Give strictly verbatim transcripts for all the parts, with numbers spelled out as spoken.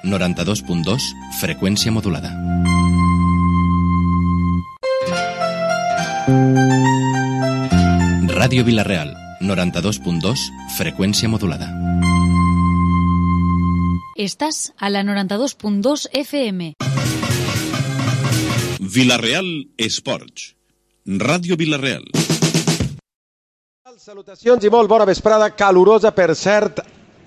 noranta-dos punt dos, freqüència modulada. Ràdio Vila-real, noranta-dos punt dos, freqüència modulada. Estàs a la noranta-dos punt dos F M. Vila-real Esports. Ràdio Vila-real. Salutacions i molt bona vesprada, calurosa per cert,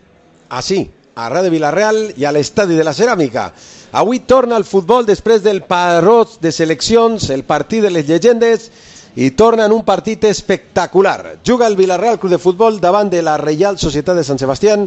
així, a Ràdio Vila-real i a l'Estadi de la Ceràmica. Avui torna el futbol després del paró de seleccions, el partit de les llegendes, i torna en un partit espectacular. Juga el Vila-real Club de Futbol davant de la Reial Societat de Sant Sebastián.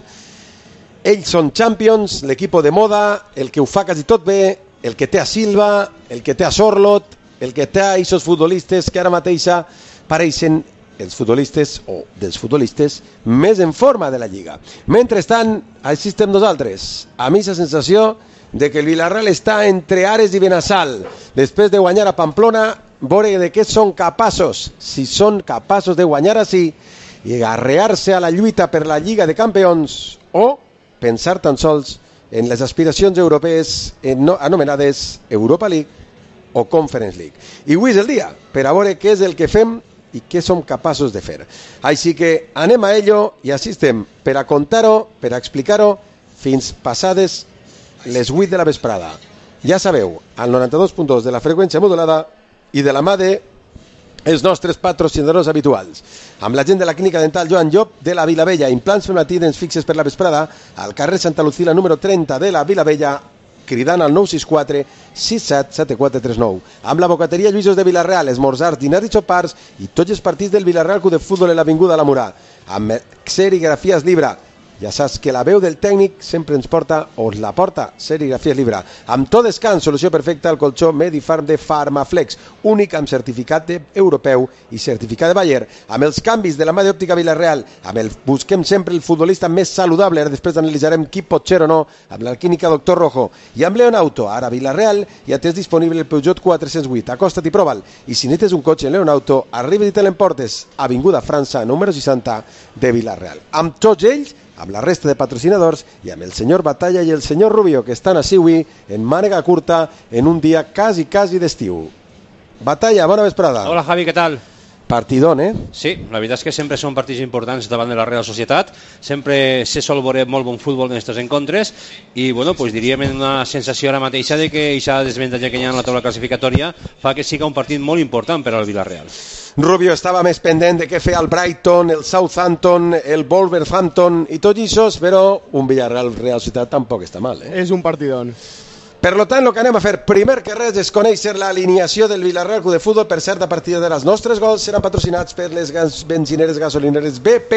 Ells són champions, l'equip de moda, el que ho fa quasi tot bé, el que té a Silva, el que té a Sorlot, el que té a aquests futbolistes que ara mateixa pareixen els futbolistes o dels futbolistes més en forma de la Lliga. Mentrestant, així estem nosaltres, amb aquesta sensació de que el Vila-real està entre Ares i Benassal. Després de guanyar a Pamplona, veure de què són capaços, si són capaços de guanyar així i agarrear-se a la lluita per la Lliga de Campions o pensar tan sols en les aspiracions europees anomenades Europa League o Conference League. I avui és el dia per a veure què és el que fem i què som capaços de fer. Així que anem a ello i així estem per a contar-ho, per a explicar-ho fins passades les vuit de la vesprada. Ja sabeu, al noranta-dos punt dos de la freqüència modulada i de la mà de els nostres patrocinadors habituals. Amb la gent de la clínica dental Joan Llop de la Vilavella, implants fematí dents fixes per la vesprada, al carrer Santa Lucila número trenta de la Vilavella, cridant al nou sis quatre sis set set quatre tres nou. Amb la bocateria Lluïsos de Vila-real, esmorzars, dinars i sopars i tots els partits del Vila-real Club de Futbol en l'Avinguda la Murà. Amb serigrafies Libra. Ja saps que la veu del tècnic sempre ens porta, o ens la porta, serigrafies Libra. Amb tot descans, solució perfecta al colxó Medifarm de Farmaflex, únic amb certificat europeu i certificat de Bayer. Amb els canvis de la mà d'òptica Vila-real, amb el busquem sempre el futbolista més saludable, després analitzarem qui pot ser o no, amb la clínica Doctor Rojo. I amb Leon Auto, ara Vila-real, ja tens disponible el Peugeot quatre-cents vuit. Acosta't i prova'l. I si necessites un cotxe en Leon Auto, arriba i te l'emportes. Avinguda França, número seixanta de Vila-real. Amb tots ells, amb la resta de patrocinadors i amb el senyor Batalla i el senyor Rubio, que estan així avui en mànega curta en un dia quasi, quasi d'estiu. Batalla, bona vesprada. Hola Javi, què tal? Partidón, eh? Sí, la veritat és que sempre són partits importants davant de la Real Societat, sempre se sol veure molt bon futbol en aquests encontres i, bueno, pues diríem en una sensació ara mateixa de que aquesta desavantatge que hi ha en la taula classificatòria fa que siga un partit molt important per al Vila-real. Rubio estava més pendent de què fer el Brighton, el Southampton, el Wolverhampton i tots aquests, però un Villarreal Real Societat tampoc està mal, eh? És un partidón. Per lo tant, el que anem a fer primer que res és conèixer l'alineació del Vila-real Club de Futbol. Per cert, a partir de les nostres gols seran patrocinats per les gas benzineres gasolineres B P.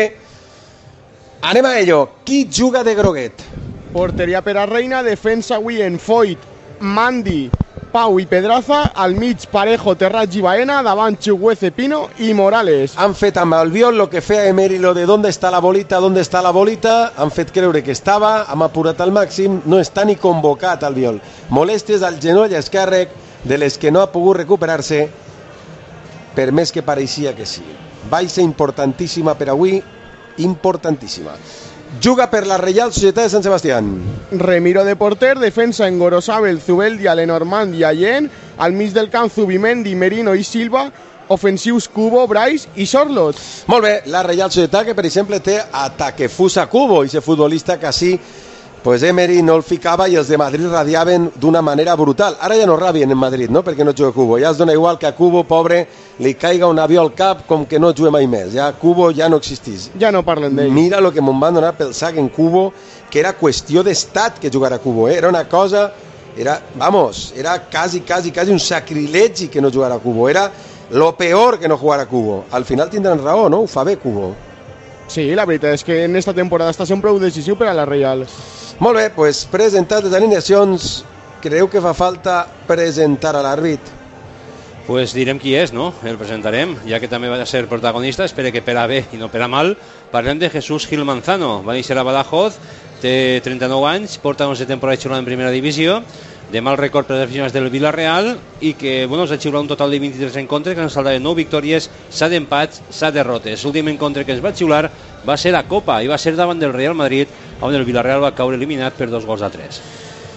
Anem a ello. Qui juga de groguet? Porteria per a Reina, defensa avui en Foyt, Mandi, Pau i Pedraza, al mig Parejo, Terrat i Baena, davant Chuguece, Pino i Morales. Han fet amb Albiol lo que feia Emery, lo de ¿dónde está la bolita, dónde está la bolita? Han fet creure que estava, han apurat al màxim, no està ni convocat Albiol. Molèsties al genoll esquerre de les que no ha pogut recuperar-se, per més que pareixia que sí. Baixa importantíssima per avui, importantíssima. Juga per la Reial Societat de Sant Sebastián. Remiro de porter, defensa en Gorosabel, Zubeldia, Lenormand i Allen, al mig del camp Zubimendi, Merino i Silva, ofensius Cubo, Brais i Sorlot. Molt bé, la Reial Societat que per exemple té a Takefusa Cubo, i ese futbolista que així pues Emery no el ficava i els de Madrid radiaven d'una manera brutal. Ara ja no rabien en Madrid, no? Perquè no juga Cubo. Ja es dona igual que a Cubo, pobre, li caiga un avió al cap com que no juga mai més. Ja Cubo ja no existís. Ja no parlen d'ell. Mira el que me'n van donar pel sac en Cubo, que era qüestió d'estat que jugara Cubo, eh? Era una cosa, era, vamos, era quasi, quasi, quasi un sacrilegi que no jugara Cubo. Era lo peor que no jugara Cubo. Al final tindran raó, no? Ho fa bé Cubo. Sí, la veritat és que en esta temporada està sent prou decisiu per a la Reial. Molt bé, pues presentat les alineacions, creu que fa falta presentar a l'àrbit? Pues direm qui és, no? El presentarem, ja que també va ser protagonista, espero que per a bé i no per a mal. Parlem de Jesús Gil Manzano, va néixer a Badajoz, té trenta-nou anys, porta onze temporades xiulant en primera divisió, de mal record per les aficionats del Vila-real i que bueno, s'ha xiulat un total de vint-i-tres encontres que han saltat de nou victòries, set empats, set derrotes. L'últim encontre que es va xiular va ser a Copa i va ser davant del Real Madrid, on el Vila-real va caure eliminat per dos gols a tres.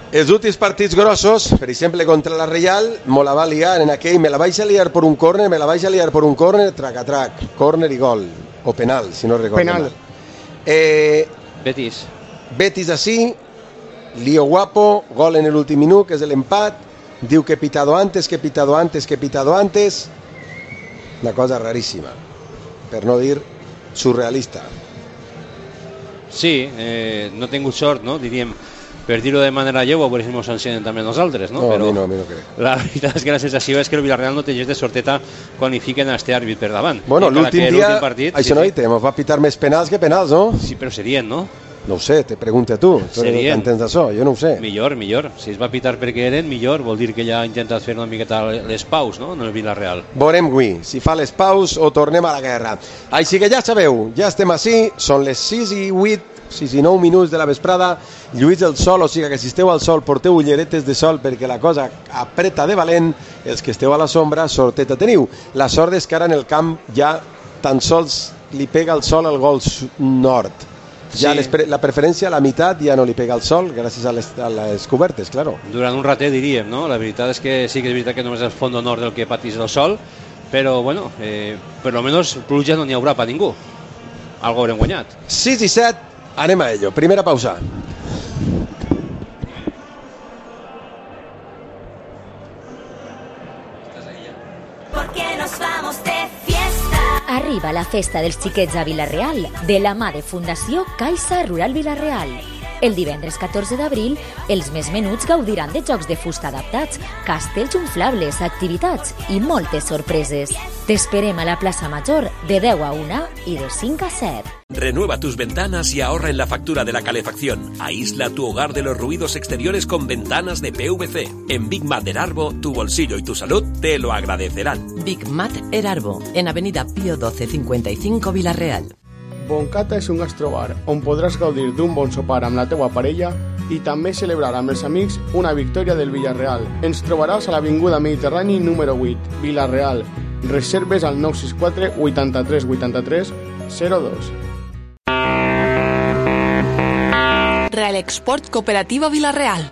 Els últims partits grossos, per exemple contra la Reial, me la va liar en aquell, me la vaig a liar per un córner, me la vaig a liar per un córner, trac a trac, córner i gol, o penal, si no recordo Penal. mal. Eh, Betis. Betis así, lío guapo, gol en el últim minut, que és l'empat, diu que he pitado antes, que he pitado antes, que he pitado antes, una cosa raríssima, per no dir surrealista. Sí, eh, no he tingut sort, no? Diríem, per dir-ho de manera lleua, per si ens sancionen també nosaltres, no? No, Però a mi no, a mi no crec. la veritat és que la sensació és que el Villarreal no té gens de sorteta quan hi fiquen a este àrbit per davant. Bueno, Encara l'últim que dia, l'últim partit, això sí, no, sí. i te va pitar més penals que penals, no? Sí, però serien, no? No ho sé, te pregunta tu, tu Serien. t'entens d'això, jo no ho sé. Millor, millor. Si es va pitar perquè eren, millor. Vol dir que ja ha intentat fer una miqueta les paus, no?, en el Villarreal. Veurem avui si fa les paus o tornem a la guerra. Així que ja sabeu, ja estem ací, són les sis i vuit, sis i nou minuts de la vesprada, lluïts el sol, o sigui que si esteu al sol porteu ulleretes de sol perquè la cosa apreta de valent, els que esteu a la sombra sorteta teniu. La sort és que ara en el camp ja tan sols li pega el sol al gol nord. Ja Sí. les pre la preferència a la meitat ja no li pega el sol gràcies a les, a les cobertes, claro. Durant un ratet diríem, no? La veritat és que sí que és veritat que només el fons nord del que patís el sol, però bueno, eh, per lo menos pluja no n'hi haurà per ningú. Algo haurem guanyat. sis i set, anem a ello. Primera pausa. Porque nos vamos de fiesta. Arriba la festa dels xiquets a Vila-real, de la mà de Fundació Caixa Rural Vila-real. El divendres catorze d'abril, els més menuts gaudiran de jocs de fusta adaptats, castells inflables, activitats i moltes sorpreses. T'esperem a la plaça Major de deu a una i de cinc a set. Renueva tus ventanas y ahorra en la factura de la calefacción. Aísla tu hogar de los ruidos exteriores con ventanas de P V C. En Big Mat Erarbo, tu bolsillo y tu salud te lo agradecerán. Big Mat Erarbo, en Avenida Pío doce cincuenta y cinco Vila-real. Boncata és un gastrobar on podràs gaudir d'un bon sopar amb la teua parella i també celebrar amb els amics una victòria del Villarreal. Ens trobaràs a l'Avinguda Mediterrani número vuit, Vila-real. Reserves al nou sis quatre vuitanta-tres vuitanta-tres zero dos. Real Export Cooperativa Vila-real.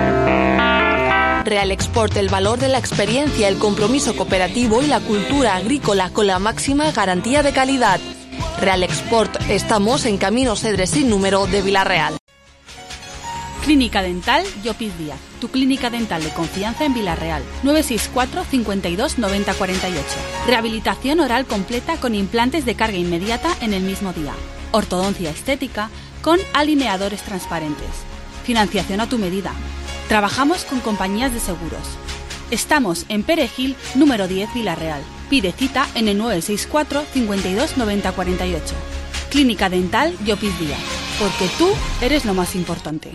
Real Export, el valor de la experiencia, el compromiso cooperativo y la cultura agrícola con la máxima garantía de calidad. Real Export, estamos en Camino Cedres sin número de Vila-real. Clínica Dental Llopis Díaz, tu clínica dental de confianza en Vila-real. nueve seis cuatro, cincuenta y dos, noventa cuarenta y ocho. Rehabilitación oral completa con implantes de carga inmediata en el mismo día. Ortodoncia estética con alineadores transparentes. Financiación a tu medida. Trabajamos con compañías de seguros. Estamos en Perejil, número diez, Vila-real. Pide cita en el nueve seis cuatro, cincuenta y dos, noventa cuarenta y ocho. Clínica Dental Llopis Díaz, porque tú eres lo más importante.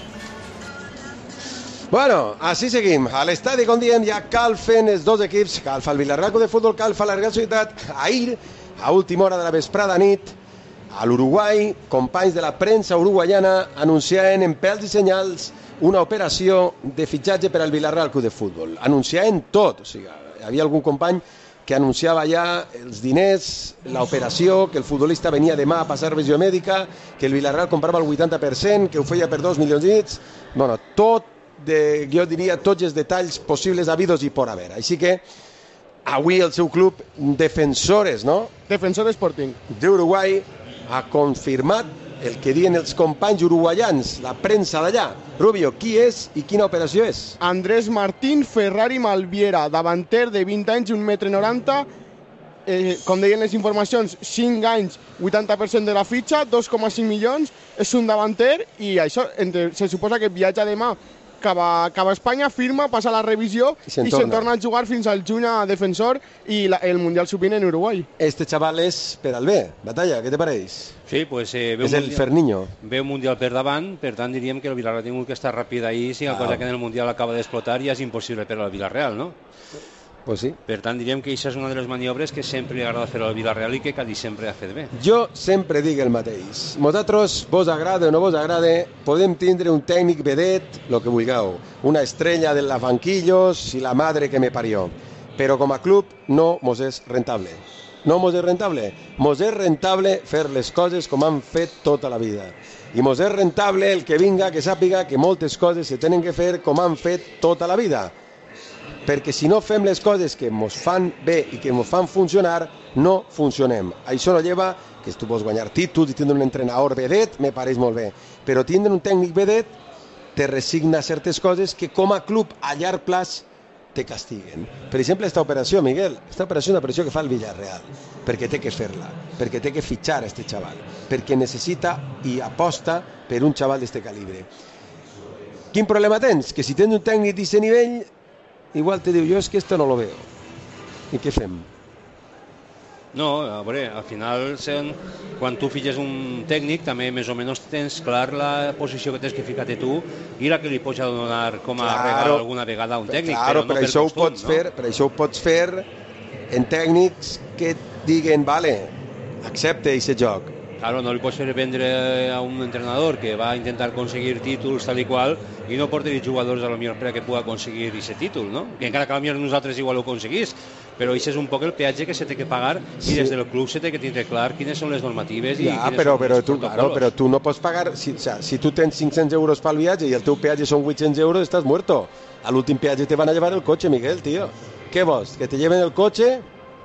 Bueno, així seguim. A l'estadi, com diem, ja calfen els dos equips. Calfa el Villarreal Club de Futbol, calfa la Real Societat. Ahir, a última hora de la vesprada nit, a l'Uruguai, companys de la premsa uruguaiana anunciaven en pèls i senyals una operació de fitxatge per al Villarreal Club de Futbol. Anunciaven tot. O sigui, hi havia algun company que anunciava ja els diners, l'operació, que el futbolista venia demà a passar revisió mèdica, que el Villarreal comprava el vuitanta per cent, que ho feia per dos milions i mig. Bueno, tot, de, jo diria, tots els detalls possibles habidos i por haver. Així que avui el seu club, Defensores, no? Defensor Sporting. D'Uruguai, ha confirmat el que diuen els companys uruguaians, la premsa d'allà. Rubio, qui és i quina operació és? Andrés Martín Ferrari Malviera, davanter de vint anys, un metre noranta, eh, com deien les informacions, cinc anys, vuitanta per cent de la fitxa, dos coma cinc milions, és un davanter i això, entre, se suposa que viatja demà cap a, cap a Espanya, firma, passa la revisió i se'n torna. torna a jugar fins al juny a Defensor i la, el Mundial sub vint en Uruguai. Este chaval és per al bé. Batalla, què te pareix? Sí, pues, eh, és el Ferniño. Ve un Mundial per davant, per tant diríem que el Villarreal ha tingut que estar ràpid ahir, si la ah. cosa que en el Mundial acaba d'explotar ja és impossible per al Villarreal, no? Pues sí. Per tant diríem que això és una de les maniobres que sempre li agrada fer al Villarreal i que Cádiz sempre ha fet bé. Jo sempre dic el mateix. Vosaltres, vos agrada o no vos agrada, podem tindre un tècnic vedet, lo que vulgueu, una estrella de la banquillos i la madre que me parió, però com a club no mos és rentable. no mos és rentable. Mos és rentable fer les coses com han fet tota la vida. I mos és rentable el que vinga, que sàpiga que moltes coses se tenen que fer com han fet tota la vida. Perquè si no fem les coses que mos fan bé i que mos fan funcionar, no funcionem. Això no lleva que tu pots guanyar títols i tindre un entrenador vedet, me pareix molt bé. Però tindre un tècnic vedet te resigna certes coses que com a club a llarg plaç te castiguen. Per exemple, esta operació, Miguel, esta operació és una operació que fa el Villarreal, perquè té que fer-la, perquè té que fitxar a este xaval, perquè necessita i aposta per un xaval d'este calibre. Quin problema tens? Que si tens un tècnic d'aquest nivell, igual te diu, jo és que esto no lo veo. I què fem? No, a veure, al final, sen, quan tu fitxes un tècnic, també més o menys tens clar la posició que tens que ficar-te tu i la que li pots donar com a claro, regal alguna vegada a un tècnic. Claro, però no per, per això costum, ho pots no? fer, per això ho pots fer en tècnics que diguen, vale, accepte aquest joc. Claro, no li pots fer vendre a un entrenador que va a intentar conseguir títols tal i qual i no portar jugadors a lo millor per a que pugui aconseguir aquest títol, no? Que encara que a lo millor nosaltres igual ho aconseguís, però això és un poc el peatge que se té que pagar sí. I des del club se té que tindre clar quines són les normatives i ja, quines però, són però els tu, claro, però tu no pots pagar, si, o sea, si tu tens cinc-cents euros pel viatge i el teu peatge són vuit-cents euros, estàs muerto. A l'últim peatge te van a llevar el cotxe, Miguel, tío. Què vols? Que te lleven el cotxe?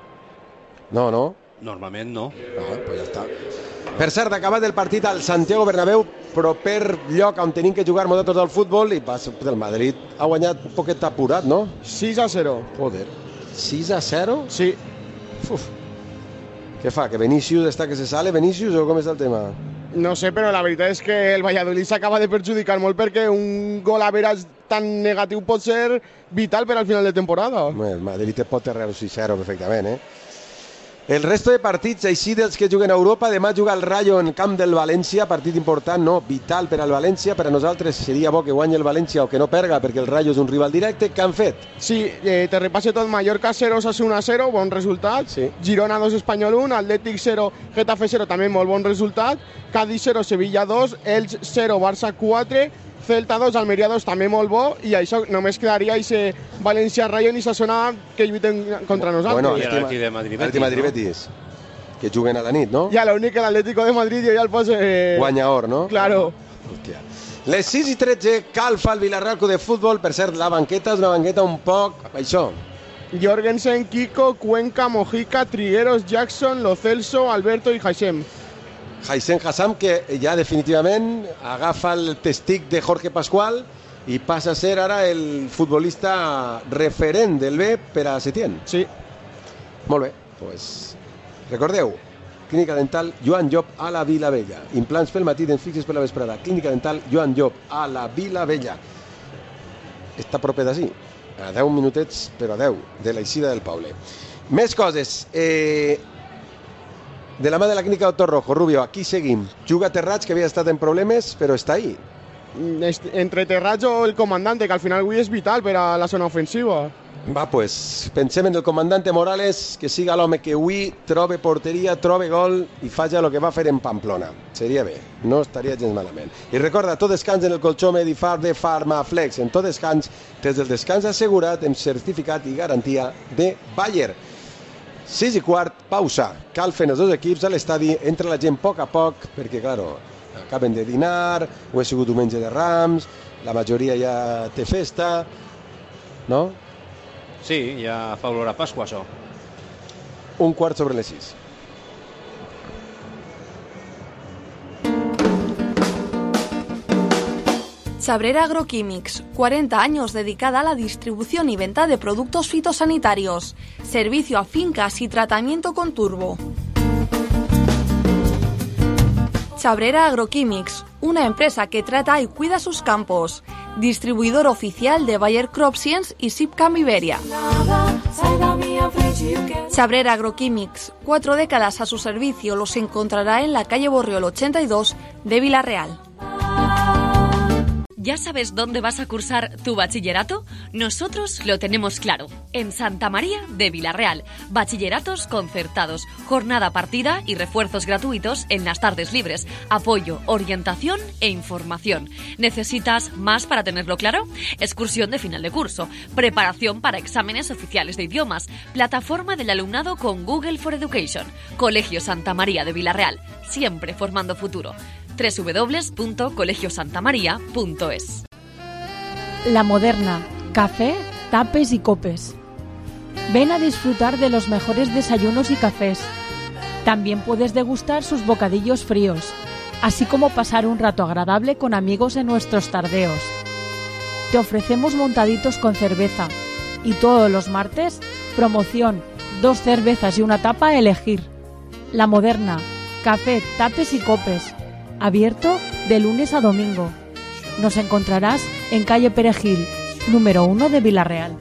No, no. Normalment no. Ah, pues ja està. Per cert, acabat el partit al Santiago Bernabéu, proper lloc on tenim que jugar nosaltres al futbol, i pas, el Madrid ha guanyat un poquet apurat, no? sis a cero. Joder, sis a cero? Sí. Uf. Què fa, que Vinicius està que se sale, Vinicius, o com és el tema? No sé, però la veritat és que el Valladolid s'acaba de perjudicar molt perquè un gol a veres tan negatiu pot ser vital per al final de temporada. Bé, el Madrid te pot treure sis a zero perfectament, eh? El resto de partits, així dels que juguen a Europa, demà juga el Rayo en camp del València, partit important, no, vital per al València, per a nosaltres seria bo que guanyi el València o que no perga, perquè el Rayo és un rival directe. Què han fet? Sí, eh, te repasse tot, Mallorca cero, Osasuna cero, bon resultat, sí. Girona dos, Espanyol un, Atlètic zero, Getafe zero, també molt bon resultat, Cádiz zero, Sevilla dos, Elx zero, Barça quatre, Celta dos, Almeria dos, també molt bo, i això només quedaria ese València Rayo i Sassona que lluiten contra nosaltres. Bueno, l'Atlètic de Madrid-Betis, Madrid Betis, que juguen a la nit, no? Ja, l'únic que l'Atlético de Madrid jo ja el poso... Eh... Guanyador, no? Claro. Hòstia. Les sis i tretze, calfa el Villarreal de futbol, per cert, la banqueta és una banqueta un poc... Això. Jorgensen, Kiko, Cuenca, Mojica, Trigueros, Jackson, Lo Celso, Alberto i Haixem. Haixem Hassam, que ja definitivament agafa el testic de Jorge Pascual i passa a ser ara el futbolista referent del B per a Setién. Sí. Molt bé, pues recordeu, Clínica Dental Joan Llop a la Vila Vella. Implants pel matí, dents fixes per la vesprada. Clínica Dental Joan Llop a la Vila Vella. Està proper d'ací, a deu minutets, però a deu, de l'eixida del poble. Més coses. Eh... De la mà de la clínica Doctor Rojo, Rubio, aquí seguim. Juga Terrats, que havia estat en problemes, però està ahí. Entre Terrats o el comandante, que al final avui és vital per a la zona ofensiva. Va, pues, pensem en el comandante Morales, que siga l'home que avui trobe porteria, trobe gol i faci el que va fer en Pamplona. Seria bé, no estaria gens malament. I recorda, tot descans en el colxó Medifar de Farmaflex. En tot descans, des del descans assegurat, amb certificat i garantia de Bayer. sis i quart, pausa. Calfen els dos equips a l'estadi, entra la gent a poc a poc, perquè, claro, acaben de dinar, ho ha sigut diumenge de Rams, la majoria ja té festa, no? Sí, ja fa olor a Pasqua, això. Un quart sobre les sis. Chabrera Agroquímics, cuarenta años dedicada a la distribución y venta de productos fitosanitarios, servicio a fincas y tratamiento con turbo. Chabrera Agroquímics, una empresa que trata y cuida sus campos, distribuidor oficial de Bayer CropScience y Sipcam Iberia. Chabrera Agroquímics, cuatro décadas a su servicio, los encontrará en la calle Borriol ochenta y dos de Villarreal. ¿Ya sabes dónde vas a cursar tu bachillerato? Nosotros lo tenemos claro. En Santa María de Vilarreal. Bachilleratos concertados, jornada partida y refuerzos gratuitos en las tardes libres. Apoyo, orientación e información. ¿Necesitas más para tenerlo claro? Excursión de final de curso. Preparación para exámenes oficiales de idiomas. Plataforma del alumnado con Google for Education. Colegio Santa María de Vilarreal. Siempre formando futuro. doble u doble u doble u punto colegio santa maría punto es. La Moderna, café, tapes y copes. Ven a disfrutar de los mejores desayunos y cafés. También puedes degustar sus bocadillos fríos, así como pasar un rato agradable con amigos en nuestros tardeos. Te ofrecemos montaditos con cerveza y todos los martes, promoción, dos cervezas y una tapa a elegir. La Moderna, café, tapes y copes. Abierto de lunes a domingo. Nos encontrarás en calle Perejil, número uno de Vilarreal.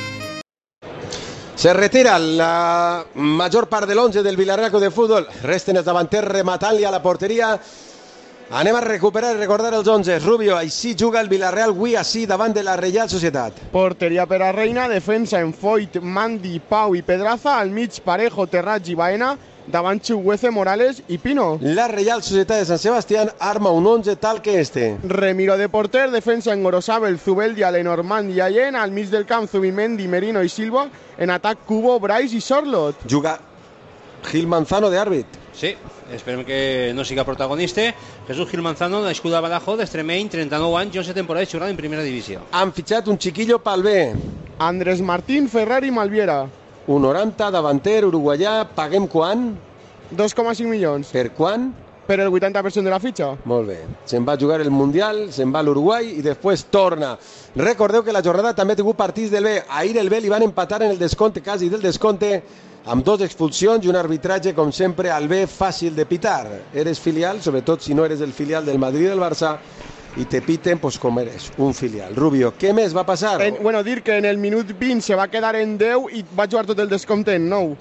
Se retira la major part de l'onze del Villarreal de futbol. Resten els davanters rematant-li a la porteria. Anem a recuperar i recordar els onze. Rubio, així juga el Villarreal avui així davant de la Reial Societat. Porteria per a Reina, defensa en Foyt, Mandi, Pau i Pedraza, al mig Parejo, Terrats i Baena, davant Chuguece, Morales i Pino. La Reial Societat de San Sebastián arma un once tal que este. Remiro de porter, defensa en Gorosabel, Zubeldia, Lenormand i Allen, al mig del camp Zubimendi, Merino i Silva, en atac Cubo, Brais i Sorlot. Juga Gil Manzano de àrbit. Sí, esperem que no siga protagonista. Jesús Gil Manzano, nascut a Badajoz, d'Extremeny, trenta-nou anys, onze temporades jugant en primera divisió. Han fitxat un chiquillo pel B. Andrés Martín, Ferrari, Malviera. un noranta, davanter, uruguaià, paguem quan? dos coma cinc milions. Per quan? Per el vuitanta per cent de la fitxa. Molt bé. Se'n va jugar el Mundial, se'n va a l'Uruguai i després torna. Recordeu que la jornada també ha tingut partits del B. Ahir el B li van empatar en el descompte, quasi del descompte, amb dos expulsions i un arbitratge, com sempre, al B fàcil de pitar. Eres filial, sobretot si no eres el filial del Madrid i del Barça, i te piten pues, com eres, un filial. Rubio, què més va passar? En, bueno, dir que en el minut vint se va quedar en deu i va jugar tot el descompte en nou.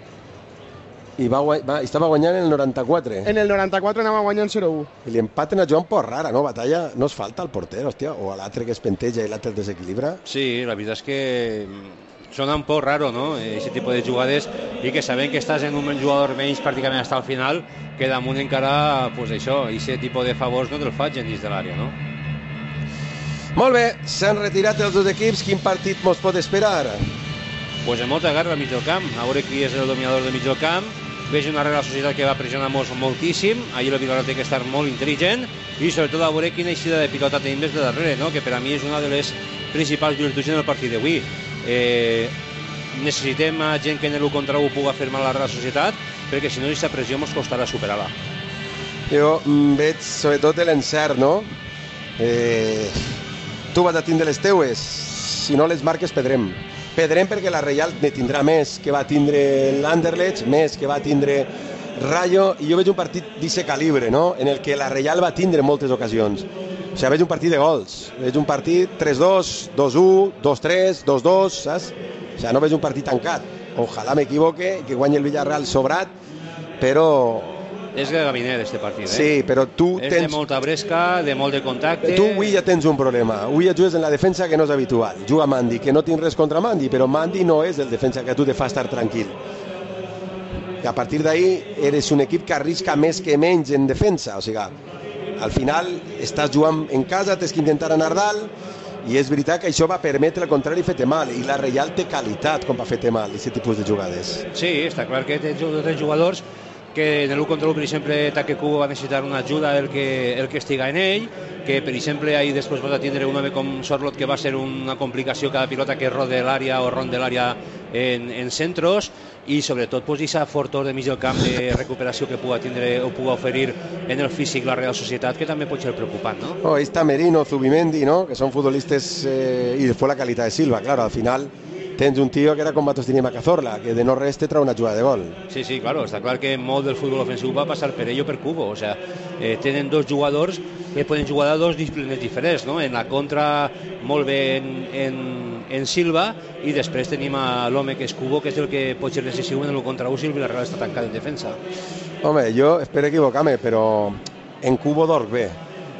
I va, va, estava guanyant en el noranta-quatre. En el noranta-quatre anava guanyant zero a u. I li empaten a Joan por rara, no? Batalla, no es falta al porter, hòstia, o a l'altre que es penteja i l'altre desequilibra. Sí, la veritat és que sona un poc raro, no? Aquest tipus de jugades, i que sabem que estàs en un jugador menys pràcticament fins al final, que damunt encara, pues això, aquest tipus de favors no te'l facin dins de l'àrea, no? Molt bé, s'han retirat els dos equips. Quin partit mos pot esperar? Pues en molta guerra al mig del camp, a veure qui és el dominador del mig del camp. Veig una Real Societat que va pressionar molt, moltíssim, ahir el Villarreal té que estar molt intel·ligent, i sobretot a veure quina eixida de pilota tenim des de darrere, no? Que per a mi és una de les principals virtuts en el partit d'avui. Eh, necessitem a gent que en l'u contra u pugui fer mal a la Real Societat, perquè si no aquesta pressió ens costarà superar-la. Jo veig sobretot l'encert, no? Eh, tu vas a tindre les teues, si no les marques pedrem. Pedrem perquè la Reial ne tindrà més que va tindre l'Anderlecht, més que va tindre Rayo, i jo veig un partit d'aquest calibre, no? En el que la Reial va tindre moltes ocasions. O sigui, veig un partit de gols, veig un partit tres dos, dos u, dos tres, dos dos, saps? O sigui, no veig un partit tancat. Ojalà m'equivoque, que guanyi el Villarreal sobrat, però... És de gabinet, este partit, eh? Sí, però tu és tens... de molta bresca, de molt de contacte... Tu avui ja tens un problema. Avui ja jugues en la defensa que no és habitual. Juga Mandi, que no tinc res contra Mandi, però Mandi no és el defensa que tu te fa estar tranquil. I a partir d'ahir eres un equip que arrisca més que menys en defensa. O sigui, al final estàs jugant en casa, tens que intentar anar dalt, i és veritat que això va permetre al contrari fer-te mal, i la Reial té qualitat com per fer-te mal, aquest tipus de jugades. Sí, està clar que té tres jugadors que en l'u contra u, per exemple, Take Cubo va necessitar una ajuda el que, el que estiga en ell, que per exemple ahir després va tindre un home com Sorlot que va ser una complicació cada pilota que rode l'àrea o ronde l'àrea en, en centros, i sobretot pues, aquesta fortor de mig del camp de recuperació que pugui tindre o pugui oferir en el físic la Real Societat, que també pot ser preocupant, no? Oh, ahí está Merino, Zubimendi, ¿no? Que son futbolistas, eh, y después la calidad de Silva, claro, al final tens un tio que era com Batos Tinima Cazorla, que de no res te trau una jugada de gol. Sí, sí, claro, està clar que molt del futbol ofensiu va passar per ell o per Cubo, o sea, eh, tenen dos jugadors que poden jugar a dos disciplines diferents, no? En la contra molt bé en, en, en Silva, i després tenim a l'home que és Cubo, que és el que pot ser decisiu en el contra u si el Villarreal està tancat en defensa. Home, jo espero equivocar-me, però en Cubo dorc bé.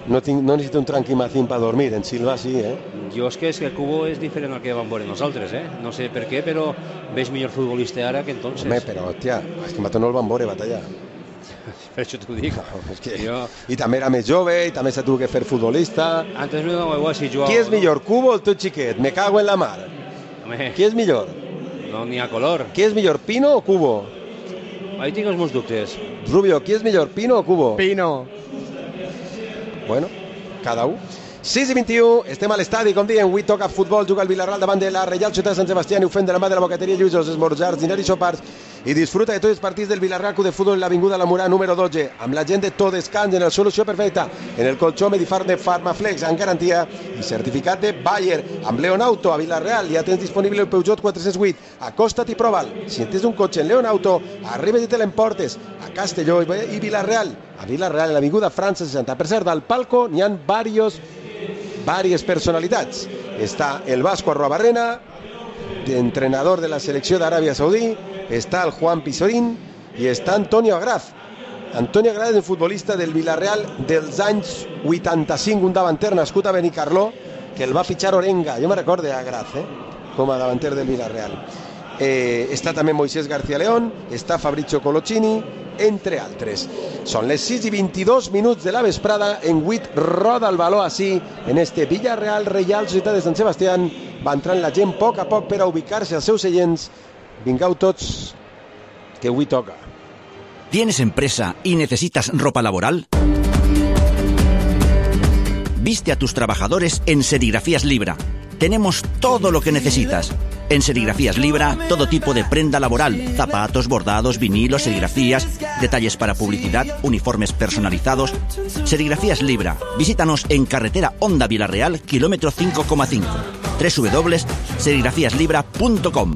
no, tinc, no necessito un tranquimacín per dormir, en Silva sí, eh? Jo és que, és que el Cubo és diferent al que vam veure nosaltres, eh? No sé per què, però veig millor futbolista ara que entonces. Home, però, hòstia, és que Mató no el van veure batallar. Per això t'ho dic. No, és que... jo... I també era més jove, i també s'ha tingut que fer futbolista. Antes me daba igual si jugava... Qui és millor, Cubo o el teu xiquet? Me cago en la mar. Home, Qui és millor? no n'hi ha color. Qui és millor, Pino o Cubo? Ahí tinc els meus dubtes. Rubio, qui és millor, Pino o Cubo? Pino. Bueno, cada un. sis i vint-i-u, estem a l'estadi, com diem, avui toca futbol, juga el Villarreal davant de la Reial Ciutat de Sant Sebastià i ho fem de la mà de la bocateria Lluís, els esmorzars, diners i sopars, i disfruta de tots els partits del Villarreal Club de Futbol en l'Avinguda Lamurà número dotze, amb la gent de tot descans en la solució perfecta, en el colxó Medifarm de Farmaflex, amb garantia i certificat de Bayer, amb Leon Auto a Villarreal, ja tens disponible el Peugeot quatre-cents vuit, acosta't i prova'l, si tens un cotxe en Leon Auto, arriba't i te l'emportes, a Castelló i Villarreal, a Villarreal, en l'Avinguda França seixanta. Per cert, al palco n'hi ha varios varias personalitats. Està el Vasco Arruabarrena, entrenador de la selecció d'Aràbia Saudí, està el Juan Pizorín i està Antonio Agraz. Antonio Agraz és un futbolista del Villarreal dels anys vuitanta-cinc, un davanter nascut a Benicarló, que el va fitxar Orenga. Jo me recordo d'Agraz, eh? com a davanter del Villarreal. Eh, està també Moisés García León, està Fabrizio Coloccini, entre altres. Són les sis i vint-i-dos minuts de la vesprada, en vuit roda el baló així, en este Villarreal Reial Societat de Sant Sebastià. Va entrant la gent a poc a poc per a ubicar-se als seus seients. Vingueu tots, que avui toca. ¿Tienes empresa y necesitas ropa laboral? Viste a tus trabajadores en Serigrafías Libra. Tenemos todo lo que necesitas. En Serigrafías Libra, todo tipo de prenda laboral, zapatos, bordados, vinilos, serigrafías, detalles para publicidad, uniformes personalizados. Serigrafías Libra. Visítanos en carretera Honda Villarreal, kilómetro cinco coma cinco. doble u doble u doble u punto serigrafías libra punto com.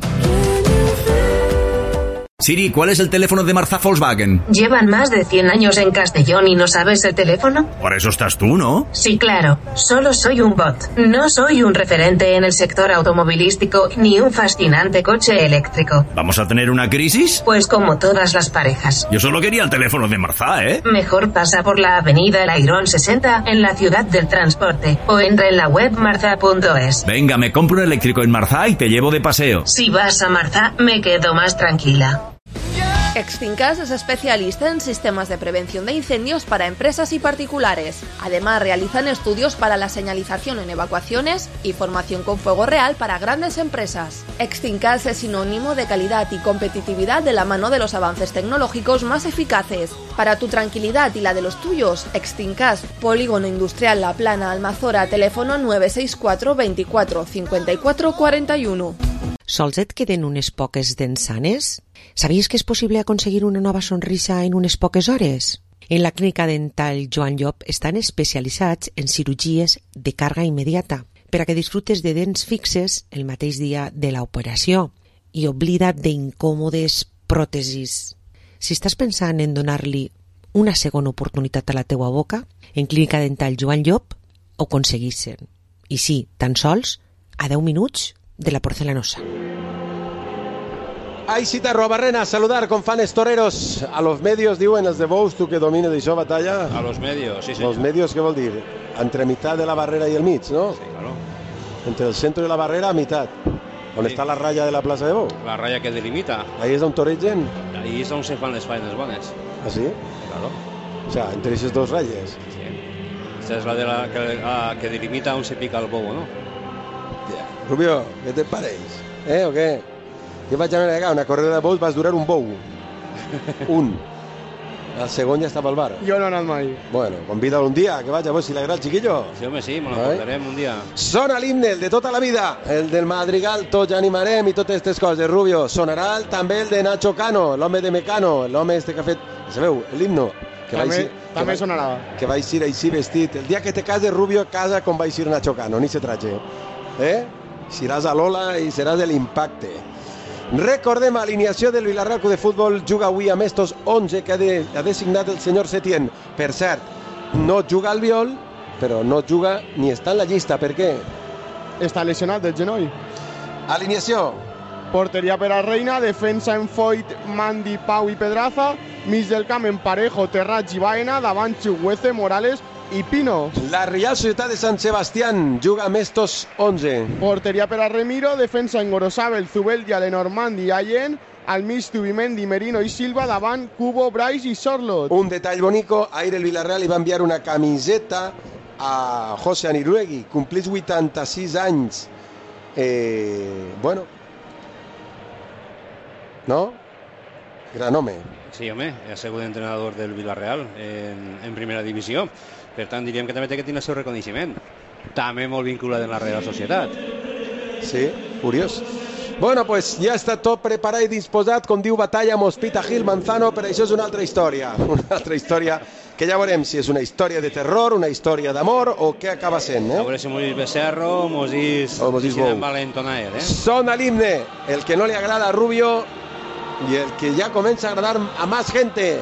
Siri, ¿cuál es el teléfono de Marzá Volkswagen? ¿Llevan más de cien años en Castellón y no sabes el teléfono? Por eso estás tú, ¿no? Sí, claro. Solo soy un bot. No soy un referente en el sector automovilístico ni un fascinante coche eléctrico. ¿Vamos a tener una crisis? Pues como todas las parejas. Yo solo quería el teléfono de Marzá, ¿eh? Mejor pasa por la avenida El Airón sesenta en la ciudad del transporte o entra en la web marza punto es. Venga, me compro un eléctrico en Marzá y te llevo de paseo. Si vas a Marzá, me quedo más tranquila. Extincas es especialista en sistemas de prevención de incendios para empresas y particulares. Además, realizan estudios para la señalización en evacuaciones y formación con fuego real para grandes empresas. Extincas es sinónimo de calidad y competitividad de la mano de los avances tecnológicos más eficaces. Para tu tranquilidad y la de los tuyos, Extincas, Polígono Industrial La Plana, Almazora, teléfono nueve seis cuatro veinticuatro cincuenta y cuatro cuarenta y uno. Sols et queden unes poques dents sanes? Sabies que és possible aconseguir una nova sonrisa en unes poques hores? En la clínica dental Joan Llop estan especialitzats en cirurgies de càrrega immediata per a que disfrutes de dents fixes el mateix dia de l'operació i oblida't d'incòmodes pròtesis. Si estàs pensant en donar-li una segona oportunitat a la teua boca, en clínica dental Joan Llop ho aconseguissin. I sí, tan sols a deu minuts de la porcelanosa. Hay cita Arruabarrena a saludar con fans toreros a los medios, diuen els de Bous, tu que domines d'això, batalla. A los medios, sí, senyor. Los medios, què vol dir? Entre mitad de la barrera y el mig, ¿no? Sí, claro. Entre el centro y la barrera, a mitad. On Sí. està la raya de la plaça de Bou? La raya que delimita. Ahí és on toregen? Ahí és on se fan les faenes bones. ¿Ah, sí? Claro. O sea, entre esos dos rayes. Sí. Esta es la, de la, que, la que delimita on se pica el bobo, ¿no? Yeah. Rubio, què te pareix? Eh, o què? Jo vaig anar a una corrida de bous, vas durar un bou. Un. El segon ja estava al bar. Jo no he anat mai. Bueno, convida'l un dia, que vaig a veure si l'agrada el chiquillo. Sí, home, sí, me l'apuntarem un dia. Sona l'himne, el de tota la vida, el del Madrigal, tots ja animarem i totes aquestes coses, Rubio. Sonarà també el de Nacho Cano, l'home de Mecano, l'home este que ha fet... Sabeu, l'himno? Que També, vaig, també que sonarà. Que vaig ir així vestit. El dia que te cases, Rubio, casa com vaig ir Nacho Cano, ni se traje. Eh? Seràs a Lola i seràs de l'impacte. Recordem, alineació del Villarreal Club de Futbol juga avui amb estos onze que ha, de, ha designat el senyor Setién. Per cert, no juga al Viol, però no juga ni està en la llista. Per què? Està lesionat del genoll. Alineació. Porteria per a Reina, defensa en Foyt, Mandi, Pau i Pedraza, mig del camp en Parejo, Terrats i Baena, davant Chihueze, Morales, i Pino. La Real Societat de Sant Sebastián juga amb estos onze. Porteria per a Remiro, defensa en Gorosabel, Zubeldia, Lenormand i Allen. Al mig Tubimendi, Merino i Silva, davant Cubo, Bryce i Sorlot. Un detall bonico, ahir el Villarreal li va enviar una camiseta a José Aniruegui, complís vuitanta-sis anys. Eh, bueno, ¿no? Gran home. Sí, home, ha sigut entrenador del Villarreal en, en primera divisió. Per tant, diríem que també té que tenir el seu reconeixement. També molt vinculat en la Real Societat. Sí, curiós. Bueno, pues ja està tot preparat i disposat, com diu Batalla Mospita Gil Manzano, però això és una altra història. Una altra història que ja veurem si és una història de terror, una història d'amor o què acaba sent. Eh? A veure si mos dis Becerro o mos dis Valentonaer. Eh? Sona l'himne, el que no li agrada a Rubio i el que ja comença a agradar a más gente.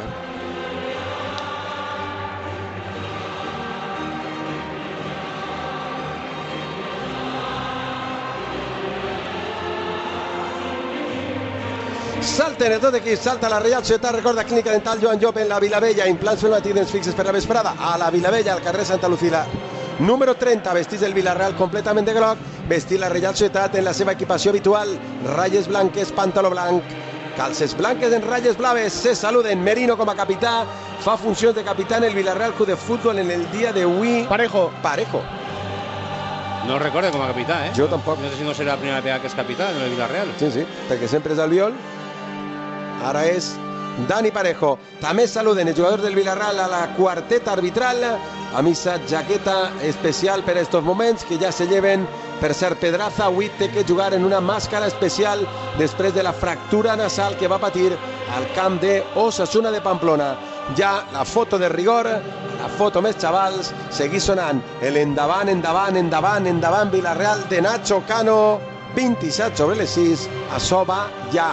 Salten el tot equip, salta la Real Societat, recorda Clínica Dental Joan Llop en la Vilavella, implants formatius fixes per la vesprada, a la Vilavella, al carrer Santa Lucila. Número trenta, vestits del Villarreal completament de groc, vestit la Real Societat en la seva equipació habitual, ratlles blanques, pantaló blanc, calces blanques en ratlles blaves, se saluden. Merino com a capità, fa funcions de capità en el Villarreal Club de Futbol en el dia d'avui. Parejo. Parejo. No el recordo com a capità, eh? Jo tampoc. No sé si no serà la primera vegada que és capità en el Villarreal. Sí, sí, perquè sempre és Albiol. Ara és Dani Parejo. També saluden els jugadors del Villarreal a la quarteta arbitral. A missa jaqueta especial per estos moments que ja se lleven. Per ser Pedraza, avui té que jugar en una màscara especial després de la fractura nasal que va patir al camp de Osasuna de Pamplona. Ja la foto de rigor, la foto més xavals, seguir sonant el endavant, endavant, endavant, endavant Villarreal de Nacho Cano. vint-i-set sobre les sis, això va ja.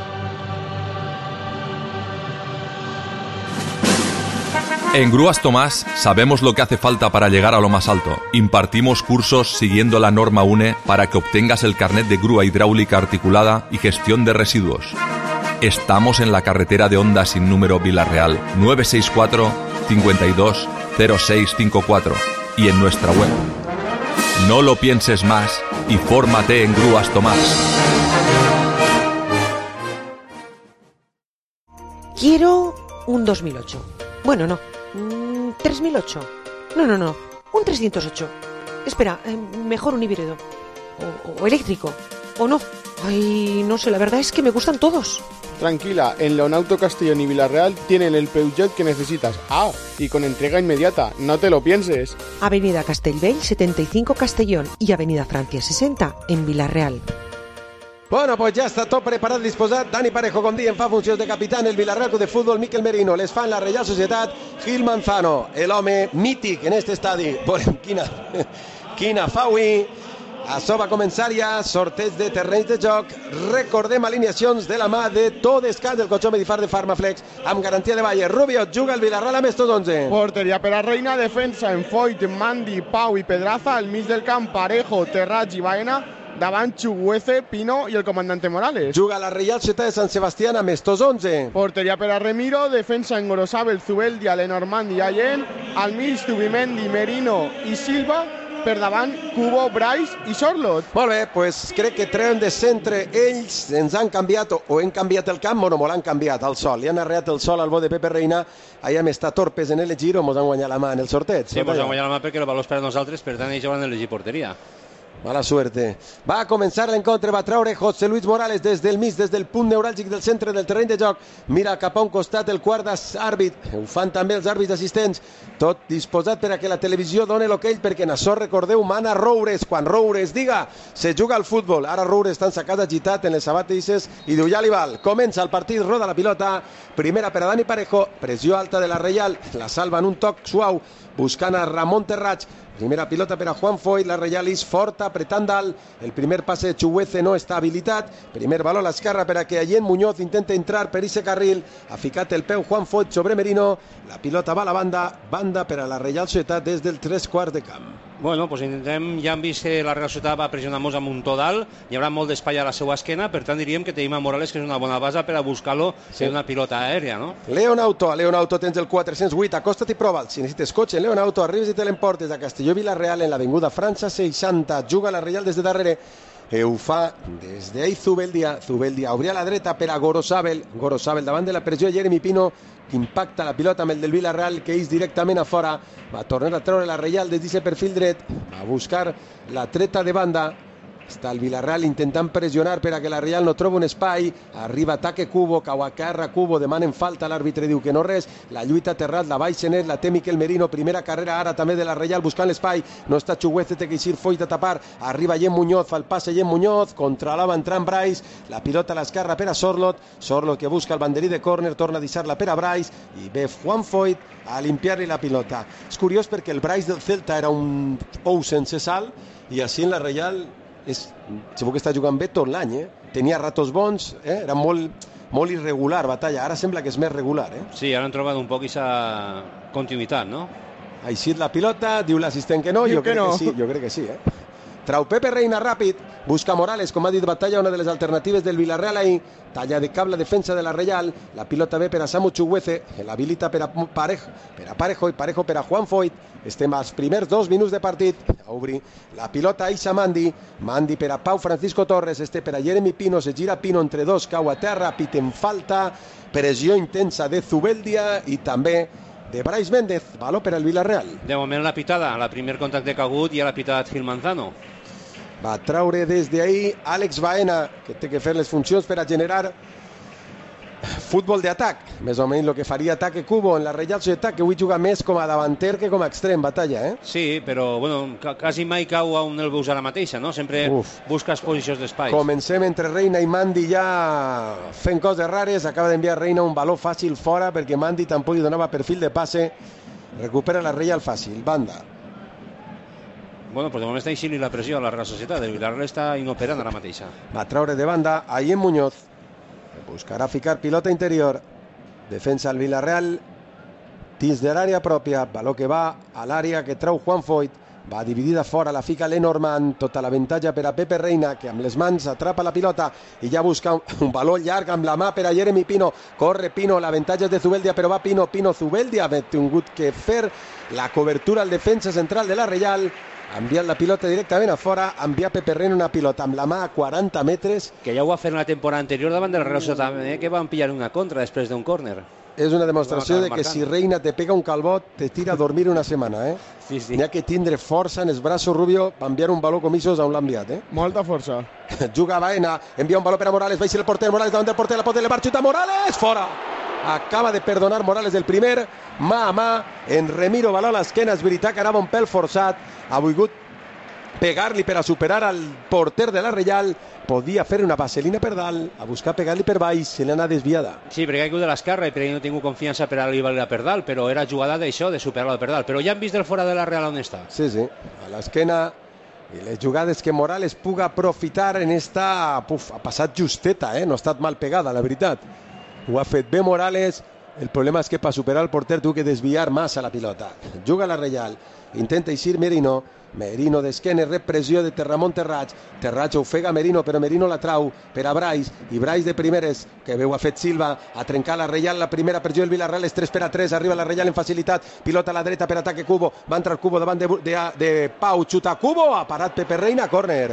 En Grúas Tomás sabemos lo que hace falta para llegar a lo más alto. Impartimos cursos siguiendo la norma U N E para que obtengas el carnet de grúa hidráulica articulada y gestión de residuos. Estamos en la carretera de Honda sin número Villarreal nueve seis cuatro, cinco dos, cero seis cinco cuatro y en nuestra web. No lo pienses más y fórmate en Grúas Tomás. Quiero un dos mil ocho. Bueno, no. Mm, tres mil ocho. No, no, no. Un trescientos ocho. Espera, eh, mejor un híbrido. O, o eléctrico. O no. Ay, no sé, la verdad es que me gustan todos. Tranquila, en Leonauto Castellón y Villarreal tienen el Peugeot que necesitas. Ah, y con entrega inmediata, no te lo pienses. Avenida Castellbell setenta y cinco Castellón y Avenida Francia sesenta en Villarreal. Bueno, pues ja està tot preparat, disposat. Dani Parejo, com diem, fa funcions de capità en el Villarreal de Futbol. Miquel Merino les fa en la Real Societat. Gil Manzano, el home mític en este estadi. Veurem quina, quina fa avui. Això va començar ja, sorteig de terrenys de joc. Recordem alineacions de la mà de tot descans del cotxó Medifar de Farmaflex amb garantia de Bayer. Rubio juga el Villarreal amb estos onze. Porteria per a Reina, defensa en Foyt, Mandi, Pau i Pedraza. Al mig del camp, Parejo, Terrats i Baena. Davant Chuguece, Pino i el comandante Morales. Juga la Real Societat de Sant Sebastián amb estos onze. Porteria per a Remiro, defensa en Gorosabel, Zubeldia, Lenormand i Allen. Al mig, Tubimendi, Merino i Silva. Per davant, Cubo, Bryce i Sorlot. Molt bé, pues crec que treuen de centre ells, ens han canviat o hem canviat el camp, bueno, molt han canviat el sol, li han arreat el sol al bo de Pepe Reina, allà hem estat torpes en elegir o mos han guanyat la mà en el sorteig. Sí, mos han guanyat la mà perquè el valor per a nosaltres, per tant ells van elegir porteria. Mala suerte. Va a començar l'encontre, va treure José Luis Morales des del mig, des del punt neuràlgic del centre del terreny de joc. Mira cap a un costat el quart àrbit. Ho fan també els àrbits assistents. Tot disposat per a que la televisió doni l'okell, perquè en això, recordeu, mana Roures. Quan Roures diga, se juga al futbol. Ara Roures està ensacat, agitat en les sabatisses i diu, ja li val. Comença el partit, roda la pilota. Primera per a Dani Parejo. Pressió alta de la Reial. La salva en un toc suau, buscant a Ramon Terrats. Primera pilota per a Juan Foyt, la Reial és forta, apretant dalt. El primer passe de Chuguece no està habilitat. Primer baló a l'esquerra per a que Allen Muñoz intenta entrar per ese carril. Ha ficat el peu Juan Foyt sobre Merino. La pilota va a la banda. Banda per a la Reial Societat des del tres quarts de camp. Bueno, doncs intentem, ja hem vist que la Real Societat va pressionar molt amb un to dalt, hi haurà molt d'espai a la seva esquena, per tant diríem que tenim a Morales, que és una bona base per a buscar-lo sí. en una pilota aèria, no? Leonauto, a Leonauto tens el quatre-cents vuit, acosta't i prova'l. Si necessites cotxe en Leonauto, arribes i te l'emportes a Castelló Vilareal en l'avinguda França seixanta. Juga la Reial des de darrere. Eh, ho fa des d'ahir Zubeldia. Zubeldia obria a la dreta per a Gorosabel. Gorosabel davant de la pressió de Jeremy Pino, que impacta la pilota amb el del Villarreal, que és directament a fora. Va tornar a treure la Reial des d'aquest perfil dret. Va buscar la treta de banda. Està el Villarreal intentant pressionar per a que la Reial no trobi un espai. Arriba ataque Cubo, Kawakarra Cubo, demanen falta, l'àrbitre diu que no res. La lluita terrat, la baixa net, la té Miquel Merino, primera carrera ara també de la Reial buscant l'espai. No està Chuguece, té que eixir Foyt a tapar. Arriba Yen Muñoz, fa el passe Yen Muñoz, controlava entrant Brais, la pilota a l'esquerra per a Sorlot. Sorlot que busca el banderí de córner, torna a deixar-la per a Brais i ve Juan Foyt a limpiar-li la pilota. És curiós perquè el Brais del Celta era un ou sense sal i així en la Reial és, segur que està jugant bé tot l'any, eh? Tenia ratos bons, eh? Era molt, molt irregular Batalla, ara sembla que és més regular, eh? Sí, ara han trobat un poc aquesta continuïtat, no? Ha eixit la pilota, diu l'assistent que no, Diu jo que crec no. que sí, jo crec que sí, eh? Trau Pepe Reina ràpid, busca Morales, com ha dit Batalla, una de les alternatives del Villarreal ahí, talla de cap la defensa de la Reial, la pilota ve per a Samu Chuguece, l'habilita per a Parejo, per a Parejo i Parejo per a Juan Foyt. Estem als primers dos minuts de partit, a obrir la pilota a Isa Mandi, Mandi per a Pau Francisco Torres, este per a Jeremy Pino, se gira Pino entre dos, cau a terra, piten falta, pressió intensa de Zubeldia i també de Brais Méndez, valor per al Villarreal. De moment la pitada, la primer contacte que ha hagut i a la pitada Gil Manzano. Va traure des d'ahir Àlex Baena, que té que fer les funcions per a generar futbol d'atac, més o menys el que faria ataque Cubo en la Reial Societat, que avui juga més com a davanter que com a extrem, Batalla, eh? Sí, però bueno, quasi mai cau a on el veus ara mateixa, no? Sempre Uf. busques posicions d'espai. Comencem entre Reina i Mandi ja fent coses rares, acaba d'enviar Reina un valor fàcil fora perquè Mandi tampoc li donava perfil de passe, recupera la Reial fàcil, banda. Bueno, pues de moment està eixint la pressió a la Real Societat, el Villarreal està inoperant ara mateixa. Va traure de banda a Ien Muñoz, buscarà ficar pilota interior, defensa el Villarreal dins de l'àrea pròpia, valor que va a l'àrea que trau Juan Foyt, va dividida fora, la fica Lenormand, tota l'avantatge per a Pepe Reina, que amb les mans atrapa la pilota i ja busca un, un valor llarg amb la mà per a Jeremy Pino, corre Pino, l'avantatge és de Zubeldia, però va Pino, Pino Zubeldia ha tingut que fer la cobertura al defensa central de la Reial, ha enviat la pilota directament a fora, ha enviat Pepe Reina una pilota amb la mà a quaranta metres. Que ja ho va fer en la temporada anterior davant del Real Societat, eh, que van pillar una contra després d'un córner. És una demostració de que si Reina te pega un calbot, te tira a dormir una setmana, eh? Sí, sí. N'hi ha que tindre força en els braços, Rubio, per enviar un valor com això a on l'ha enviat, eh? Molta força. Juga Baena, envia un valor per a Morales, va eixir el porter, Morales davant del porter, la pot elevar, xuta Morales, fora! Acaba de perdonar Morales el primer, mà a mà, en Remiro valor a l'esquena, és veritat que anava un pèl forçat, ha volgut pegar-li per a superar al porter de la Reial, podia fer una vaselina per dalt, a buscar pegar-li per baix, se li ha anat desviada. Sí, perquè ha caigut de l'esquerra i perquè no ha tingut confiança per a arribar-li per dalt, però era jugada d'això, de superar-la per dalt, però ja han vist del fora de la Real on està. Sí, sí, a l'esquena, i les jugades que Morales puga aprofitar en esta... Puf, ha passat justeta, eh? No ha estat mal pegada, la veritat. Ho ha fet bé Morales, el problema és que per superar el porter tu que desviar massa la pilota. Juga la Reial, intenta eixir Merino, Merino d'esquena, rep pressió de Terramont Terrats, Terrats ofega Merino, però Merino la trau per a Brais, i Brais de primeres, que veu ha fet Silva, a trencar la Reial, la primera pressió del Villarreal, és tres per a tres, arriba la Reial en facilitat, pilota a la dreta per ataque Cubo, va entrar Cubo davant de, de, de Pau, xuta Cubo, ha parat Pepe Reina, córner.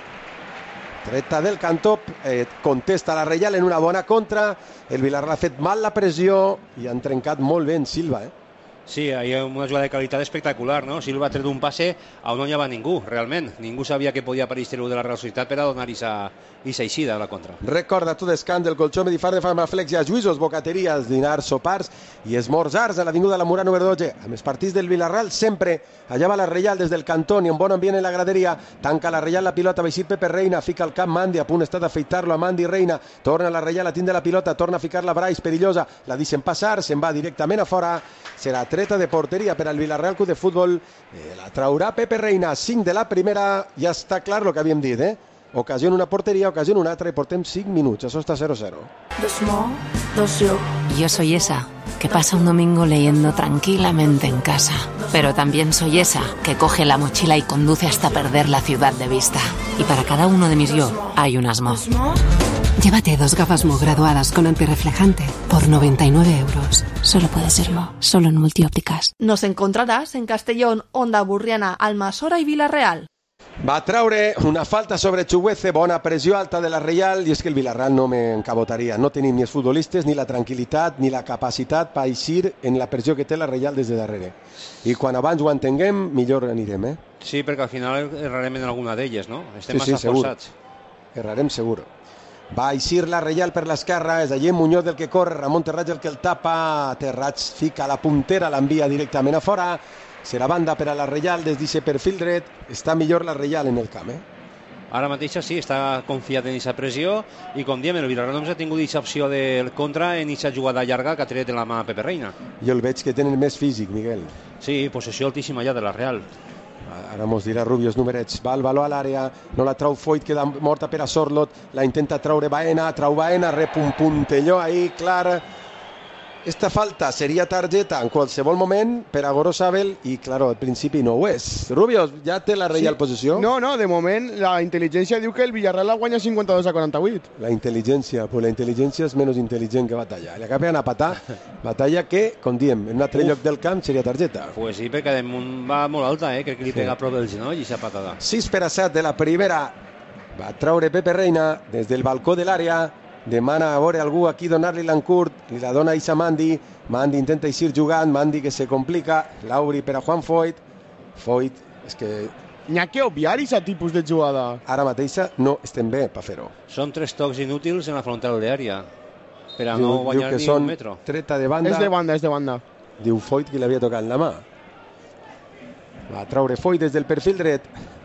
Treta del cantó, eh, contesta la Reial en una bona contra, el Villarreal ha fet mal la pressió i han trencat molt bé en Silva, eh? Sí, hi ha una jugada de qualitat espectacular, no? Silva ha tret un passe a on no hi havia ningú, realment. Ningú sabia que podia aparèixer de la Real Societat per a donar aquesta eixida a la contra. Recorda tu descans del colxó Medifar de Farmaflex i a Juïsos, bocateries, dinars, sopars i esmorzars a l'Avinguda de la Murà número dotze. Amb els partits del Villarreal sempre. Allà va la Reial des del cantó i un bon ambient en la graderia. Tanca la Reial la pilota, va eixir Pepe Reina, fica el cap Mandi, a punt està d'afeitar-lo a Mandi Reina. Torna la Reial, atinde la pilota, torna a ficar la Brais, perillosa. La deixen passar, se'n va directament a fora. Serà treta de porteria per al Villarreal Club de Futbol. Eh, la traurà Pepe Reina, cinc de la primera. Ja està clar el que havíem dit, eh? Ocasió en una porteria, ocasió en una altra i portem cinc minuts. Això està zero a zero. The small, the silk. Yo soy esa. que pasa un domingo leyendo tranquilamente en casa. Pero también soy esa que coge la mochila y conduce hasta perder la ciudad de vista. Y para cada uno de mis yo hay un Asmo. Llévate dos gafas Mo graduadas con antirreflejante por noventa y nueve euros. Solo puede ser Mo, solo en Multiópticas. Nos encontrarás en Castellón, Onda Burriana, Almassora i Vila-real. Va traure una falta sobre Chuguece, bona pressió alta de la Reial, i és que el Villarreal no m'encabotaria. No tenim ni els futbolistes, ni la tranquil·litat, ni la capacitat per eixir en la pressió que té la Reial des de darrere. I quan abans ho entenguem, millor anirem, eh? Sí, perquè al final errarem en alguna d'elles, no? Estem sí, sí, massa segur. forçats. Errarem segur. Va eixir la Reial per l'esquerra, és allí Muñoz el que corre, Ramon Terrats el que el tapa, Terrats fica la puntera, l'envia directament a fora, serà banda per a la Reial des d'aquest perfil dret, està millor la Reial en el camp, eh? Ara mateix sí, està confiat en aquesta pressió i com diem, el Villarreal només ha tingut aquesta opció del contra en aquesta jugada llarga que ha tret de la mà Pepe Reina. Jo el veig que tenen més físic, Miguel. Sí, possessió altíssima ja de la Real. Ara mos dirà Rubios numerets, va el valor a l'àrea, no la trau Foyt, queda morta per a Sorlot, la intenta traure Baena, trau Baena, rep un puntelló ahí, clar. Esta falta seria targeta en qualsevol moment per a Gorosabel i, claro, al principi no ho és. Rubios, ja té la Reial sí. Posició? No, no, de moment la intel·ligència diu que el Villarreal la guanya cinquanta-dos a quaranta-vuit. La intel·ligència, pues la intel·ligència és menys intel·ligent que Batalla. Li acaben a patar, Batalla que, com diem, en un altre Uf. lloc del camp seria targeta. Pues sí, perquè damunt va molt alta, eh? Crec que li pega sí. prop del genoll i s'ha patada. sis per a set de la primera. Va traure Pepe Reina des del balcó de l'àrea. Demana a veure algú aquí donar-li l'encurt, li la dona Isa Mandi, Mandi intenta eixir jugant, Mandi que se complica, Lauri per a Juan Foyt, Foyt, és que... N'hi ha que obviar aquest tipus de jugada. Ara mateixa no estem bé per fer-ho. Són tres tocs inútils en la frontal d'àrea, per a no guanyar ni un metro. Treta de banda. És de banda, és de banda. Diu Foyt que l'havia tocat la mà. Va traure Foyt des del perfil dret.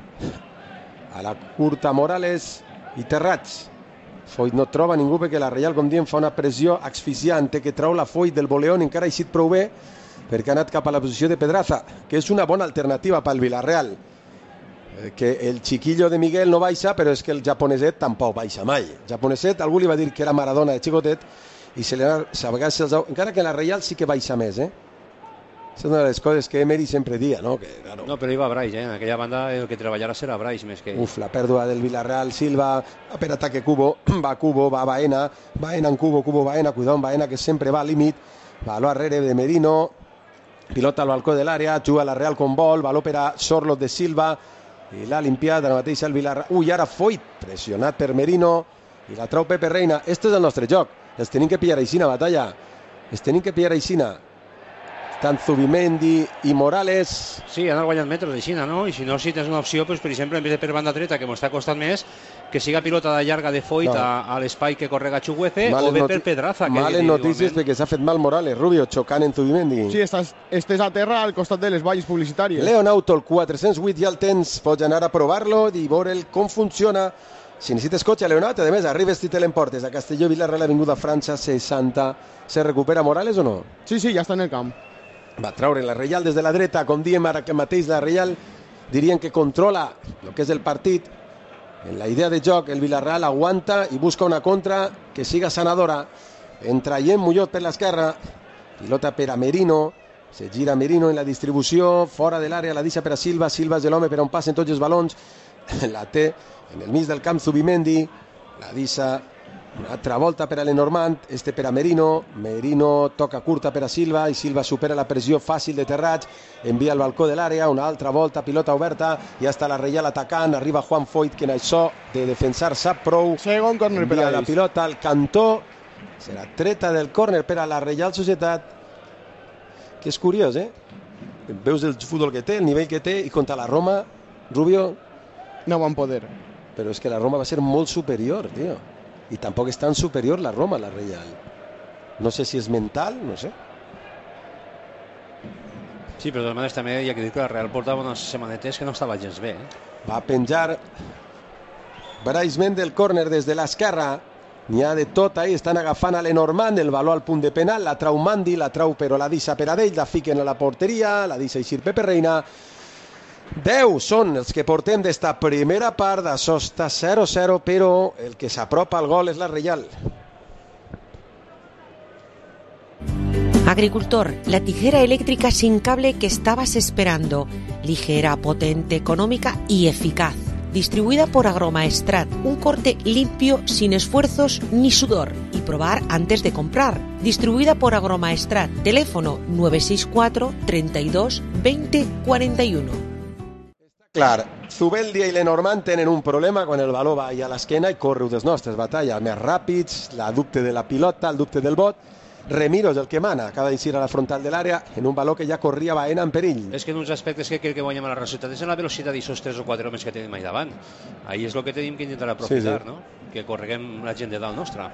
A la curta Morales i Terrats. Foyt no troba ningú perquè la Reial, com diem, fa una pressió asfixiant que trau la Foyt del Boleón, encara ha eixit prou bé perquè ha anat cap a la posició de Pedraza, que és una bona alternativa pel Villarreal, que el xiquillo de Miguel no baixa, però és que el japoneset tampoc baixa mai. El japoneset, algú li va dir que era Maradona de xicotet i se li ha... encara que la Reial sí que baixa més, eh? És una de les coses que Emery sempre dia, no? Que, claro. No, però hi va Brais, eh? En aquella banda el que treballarà serà Brais més que... Uf, la pèrdua del Villarreal, Silva, per ataque Cubo, va Cubo, va Baena, Baena en Cubo, Cubo Baena, cuidado Baena que sempre va al límit, baló arrere de Merino, pilota al balcó de l'àrea, juga la Real con vol, baló per a Sorlot de Silva, i l'ha limpiat ara mateix el Villarreal. Ui, ara Foyt, pressionat per Merino, i la trau Pepe Reina. Este és el nostre joc, els tenim que pillar aixina, Batalla, els tenim que pillar aixina. Estan Zubimendi i Morales. Sí, han guanyat metres d'aixina, no? I si no, si tens una opció, pues, per exemple, en vez de per banda dreta, que m'està costant més, que siga pilota de llarga de Foyt no. a, a l'espai que correga Chuguece, o bé per Pedraza. Males notícies perquè s'ha fet mal Morales, Rubio, xocant en Zubimendi. Sí, estàs, estàs a terra al costat de les valles publicitàries. Leon Auto, el quatre-cents vuit, ja el tens, pots anar a provar-lo i veure com funciona. Si necessites cotxe, Leonat, a més, arribes i te l'emportes. A Castelló, Villarreal, Avinguda França, seixanta. Se recupera Morales o no? Sí, sí, ja està en el camp. Va traure la Reial des de la dreta, com diem ara que mateix la Reial dirien que controla el que és el partit. En la idea de joc, el Villarreal aguanta i busca una contra que siga sanadora. Entra Yen Muñoz per l'esquerra, pilota per a Merino, se gira Merino en la distribució, fora de l'àrea, la deixa per a Silva, Silva és l'home per a on passen tots els balons, la té en el mig del camp Zubimendi, la deixa. Una altra volta per a Lenormand, este per a Merino, Merino toca curta per a Silva i Silva supera la pressió fàcil de Terrats, envia al balcó de l'àrea, una altra volta, pilota oberta, ja està la Reial atacant, arriba Juan Foyt que en això de defensar sap prou, segon córner per a la pilota al cantó, serà treta del córner per a la Reial Societat, que és curiós, eh? Veus el futbol que té, el nivell que té, i contra la Roma, Rubio... No van poder. Però és que la Roma va ser molt superior, tio. I tampoc és tan superior la Roma, la Reial. No sé si és mental, no sé. Sí, però de totes maneres també hi ha que dir que la Real portava unes setmanetes que no estava gens bé. Eh? Va penjar Brais Mendel, córner des de l'esquerra. N'hi ha de tot ahí, estan agafant a Lenormand, el valor al punt de penal, la trau Mandi, la trau però la deixa per a d'ell, la fiquen a la porteria, la deixa eixir Pepe Reina. deu són els que portem d'esta primera part, d'això està zero zero, però el que s'apropa al gol és la Reial. Agricultor, la tijera eléctrica sin cable que estabas esperando. Ligera, potente, económica y eficaz. Distribuida por Agromaestrat, un corte limpio, sin esfuerzos ni sudor. Y probar antes de comprar. Distribuida por Agromaestrat, teléfono nueve seis cuatro, treinta y dos, veinte, cuarenta y uno. Clar, Zubeldia i Lenormand tenen un problema quan el baló va a l'esquena i corre dels nostres, batalla més ràpids, la dubte de la pilota, el dubte del bot. Remiro és el que mana, acaba d'incidir a la frontal de l'àrea en un baló que ja corria Baena en perill. És que en uns aspectes que crec que guanyem el resultat és en la velocitat d'aquests tres o quatre homes que tenim allà davant. Ahí és el que tenim que intentar aprofitar, sí, sí. No? Que correguem la gent de dalt nostra.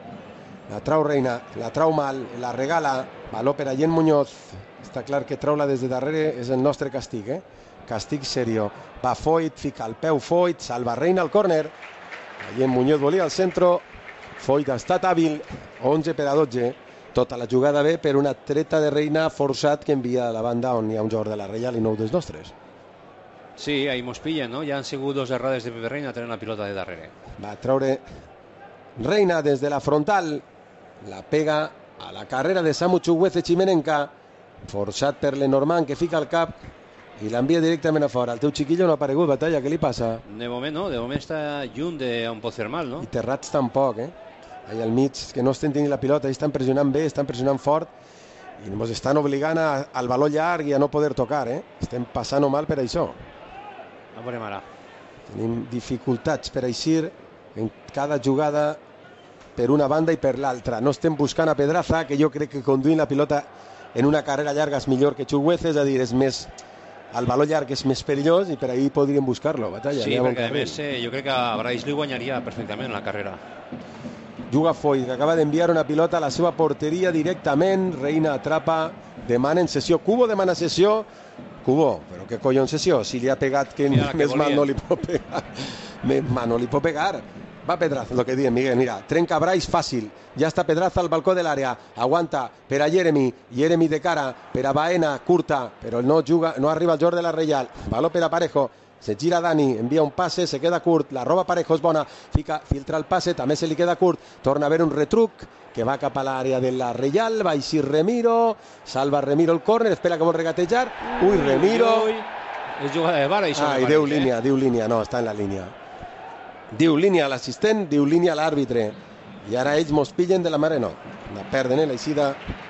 La trau Reina, la trau mal, la regala, baló per a Gent Muñoz. Està clar que trau-la des de darrere és el nostre castig, eh? Castig serio. Va Foyt, fica el peu Foyt, salva Reina al córner. Gent Muñoz volia al centre. Foyt ha estat hàbil, onze per a dotze. Tota la jugada bé per una treta de Reina forçat que envia a la banda on hi ha un jugador de la Reial i nou dels nostres. Sí, ahí mos pillen, no? Ja han sigut dos errades de Pepe Reina tenint la pilota de darrere. Va treure Reina des de la frontal, la pega a la carrera de Samu Chukwueze Chimenenca, forçat per Lenormand que fica el cap i l'envia directament a fora. El teu xiquillo no ha aparegut, batalla, què li passa? De moment no, de moment està lluny d'un pot fer mal, no? I Terrats tampoc, eh? Allà al mig, que no estem tenint la pilota, estan pressionant bé, estan pressionant fort i ens estan obligant a, al baló llarg i a no poder tocar, eh? Estem passant-ho mal per això. A veure, ara. Tenim dificultats per eixir en cada jugada per una banda i per l'altra. No estem buscant a Pedraza, que jo crec que conduint la pilota en una carrera llarga és millor que Chukwueze, és a dir, és més... El baló llarg és més perillós i per ahí podríem buscar-lo, batalla. Sí, perquè a més eh, jo crec que a Brais li guanyaria perfectament la carrera. Juga Foyt, que acaba d'enviar una pilota a la seva porteria directament. Reina atrapa, demana en sessió. Cubo demana sessió. Cubo, però què collons sessió? Si li ha pegat que Mira, més que mal no li pot pegar. Més mal no li pot pegar. Va Pedraza, el que diem, Miguel, mira, trenca Brais fàcil, ja està Pedraza al balcó de l'àrea, aguanta per a Jeremy, Jeremy de cara, per a Baena, curta, però no juga, no arriba el jugador de la Reial, baló per a Parejo, se gira Dani, envia un passe, se queda curt, la roba Parejo és bona, fica, filtra el passe, també se li queda curt, torna a haver un retruc, que va cap a l'àrea de la Reial, va eixir Remiro, salva Remiro el córner, espera que vol regatejar, ui, Remiro... És jugada de vara, això. Ai, diu línia, diu línia, no, està en la línia. Diu línia l'assistent, diu línia l'àrbitre. I ara ells mos pillen de la mare, no. La perden, eh, l'eixida.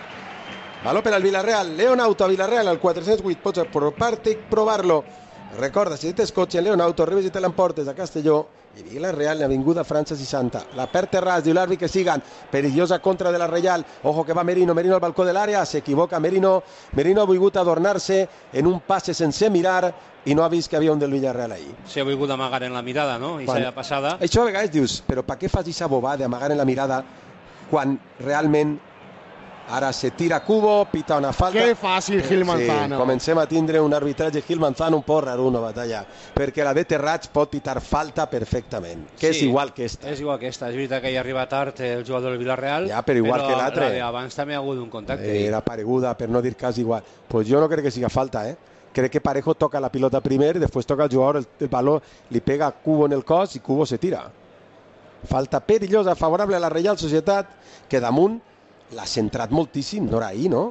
Baló per al Villarreal. Leonauto a Villarreal, al quatre-cents vuit. Pots apropar-te i provar-lo. Recorda, si tens cotxe en Leonauto, arribes i te l'emportes a Castelló. I Villarreal, Avinguda França seixanta. La perd Terrats, diu l'àrbit que siguen. Perillosa contra de la Reial. Ojo que va Merino, Merino al balcó de l'àrea. S'equivoca Merino. Merino ha volgut adornar-se en un passe sense mirar i no ha vist que havia un del Villarreal ahí. S'ha volgut amagar en la mirada, no? I s'ha passada. Això a vegades dius, però per què fas aquesta bobada d'amagar en la mirada quan realment ara se tira Cubo, pita una falta. Que fàcil, Gil Manzano. Sí, comencem a tindre un arbitratge Gil Manzano un poc raro, una batalla, perquè la de Terrats pot pitar falta perfectament, que sí, és igual que esta. És igual que esta, és veritat que hi arriba tard el jugador del Villarreal, ja, però igual però que l'altre. Però abans també ha hagut un contacte. Era pareguda, per no dir quasi igual. Pues jo no crec que siga falta, eh? Crec que Parejo toca la pilota primer, després toca el jugador, el, el baló li pega a Cubo en el cos i Cubo se tira. Falta perillosa, favorable a la Reial Societat, que damunt l'ha centrat moltíssim, no era ahir, no?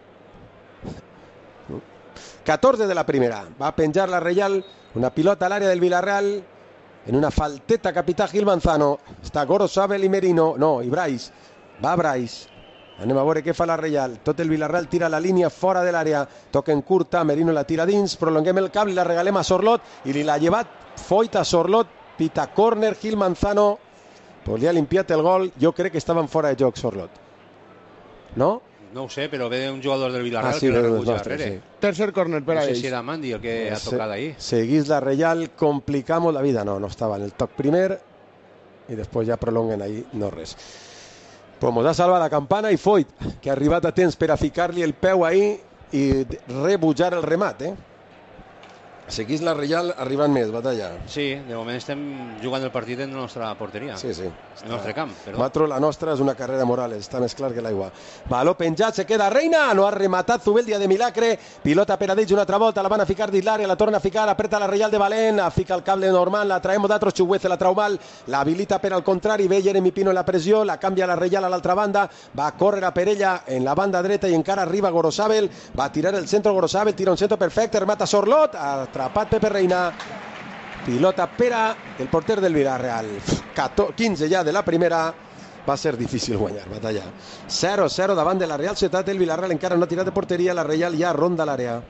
catorze de la primera, va penjar la Reial, una pilota a l'àrea del Villarreal, en una falteta capità Gil Manzano, està Gorosabel i Merino, no, i Brais, va Brais, anem a veure què fa la Reial, tot el Villarreal tira la línia fora de l'àrea, toca en curta, Merino la tira dins, prolonguem el cable i la regalem a Sorlot, i li l'ha llevat Foyt a Sorlot, pita córner, Gil Manzano, pues li ha limpiat el gol, jo crec que estaven fora de joc Sorlot. No? No ho sé, però ve un jugador del Villarreal ah, sí, que l'ha rebutjat darrere. Sí. Tercer córner per a ells. No sé si era Mandi el que ha tocat ahí. Seguís la Reial, complicamos la vida. No, no estava en el toc primer i després ja prolonguen ahí, no res. Pues mos ha salvat la campana i Foyt, que ha arribat a temps per a ficar-li el peu ahí i rebutjar el remat, eh? Seguís la Reial arribant més, Batalla. Sí, de moment estem jugant el partit en la nostra porteria. Sí, sí. En el nostre camp, perdó. Nosaltres, la nostra és una carrera Morales, està més clar que l'aigua. Baló penjat, se queda Reina, no ha rematat Zubeldia de Milagre, pilota per a dins una altra volta, la van a ficar dins l'àrea, la torna a ficar, apreta la Reial de Valent, fica el cable normal, la traemos d'altros, Chuguece la trau mal, la habilita per al contrari, ve Jeremy Pino en la pressió, la canvia la Reial a l'altra banda, va a córrer per ella en la banda dreta i encara arriba Gorosabel, va a tirar el centro Gorosabel, tira un centro perfecte, remata Sorlot, atrapat Pepe Reina, pilota pera el porter del Villarreal. quinze ja de la primera, va ser difícil guanyar, Batalla. zero zero davant de la Real Societat, el Villarreal encara no ha tirat de porteria, la Reial ja ronda l'àrea.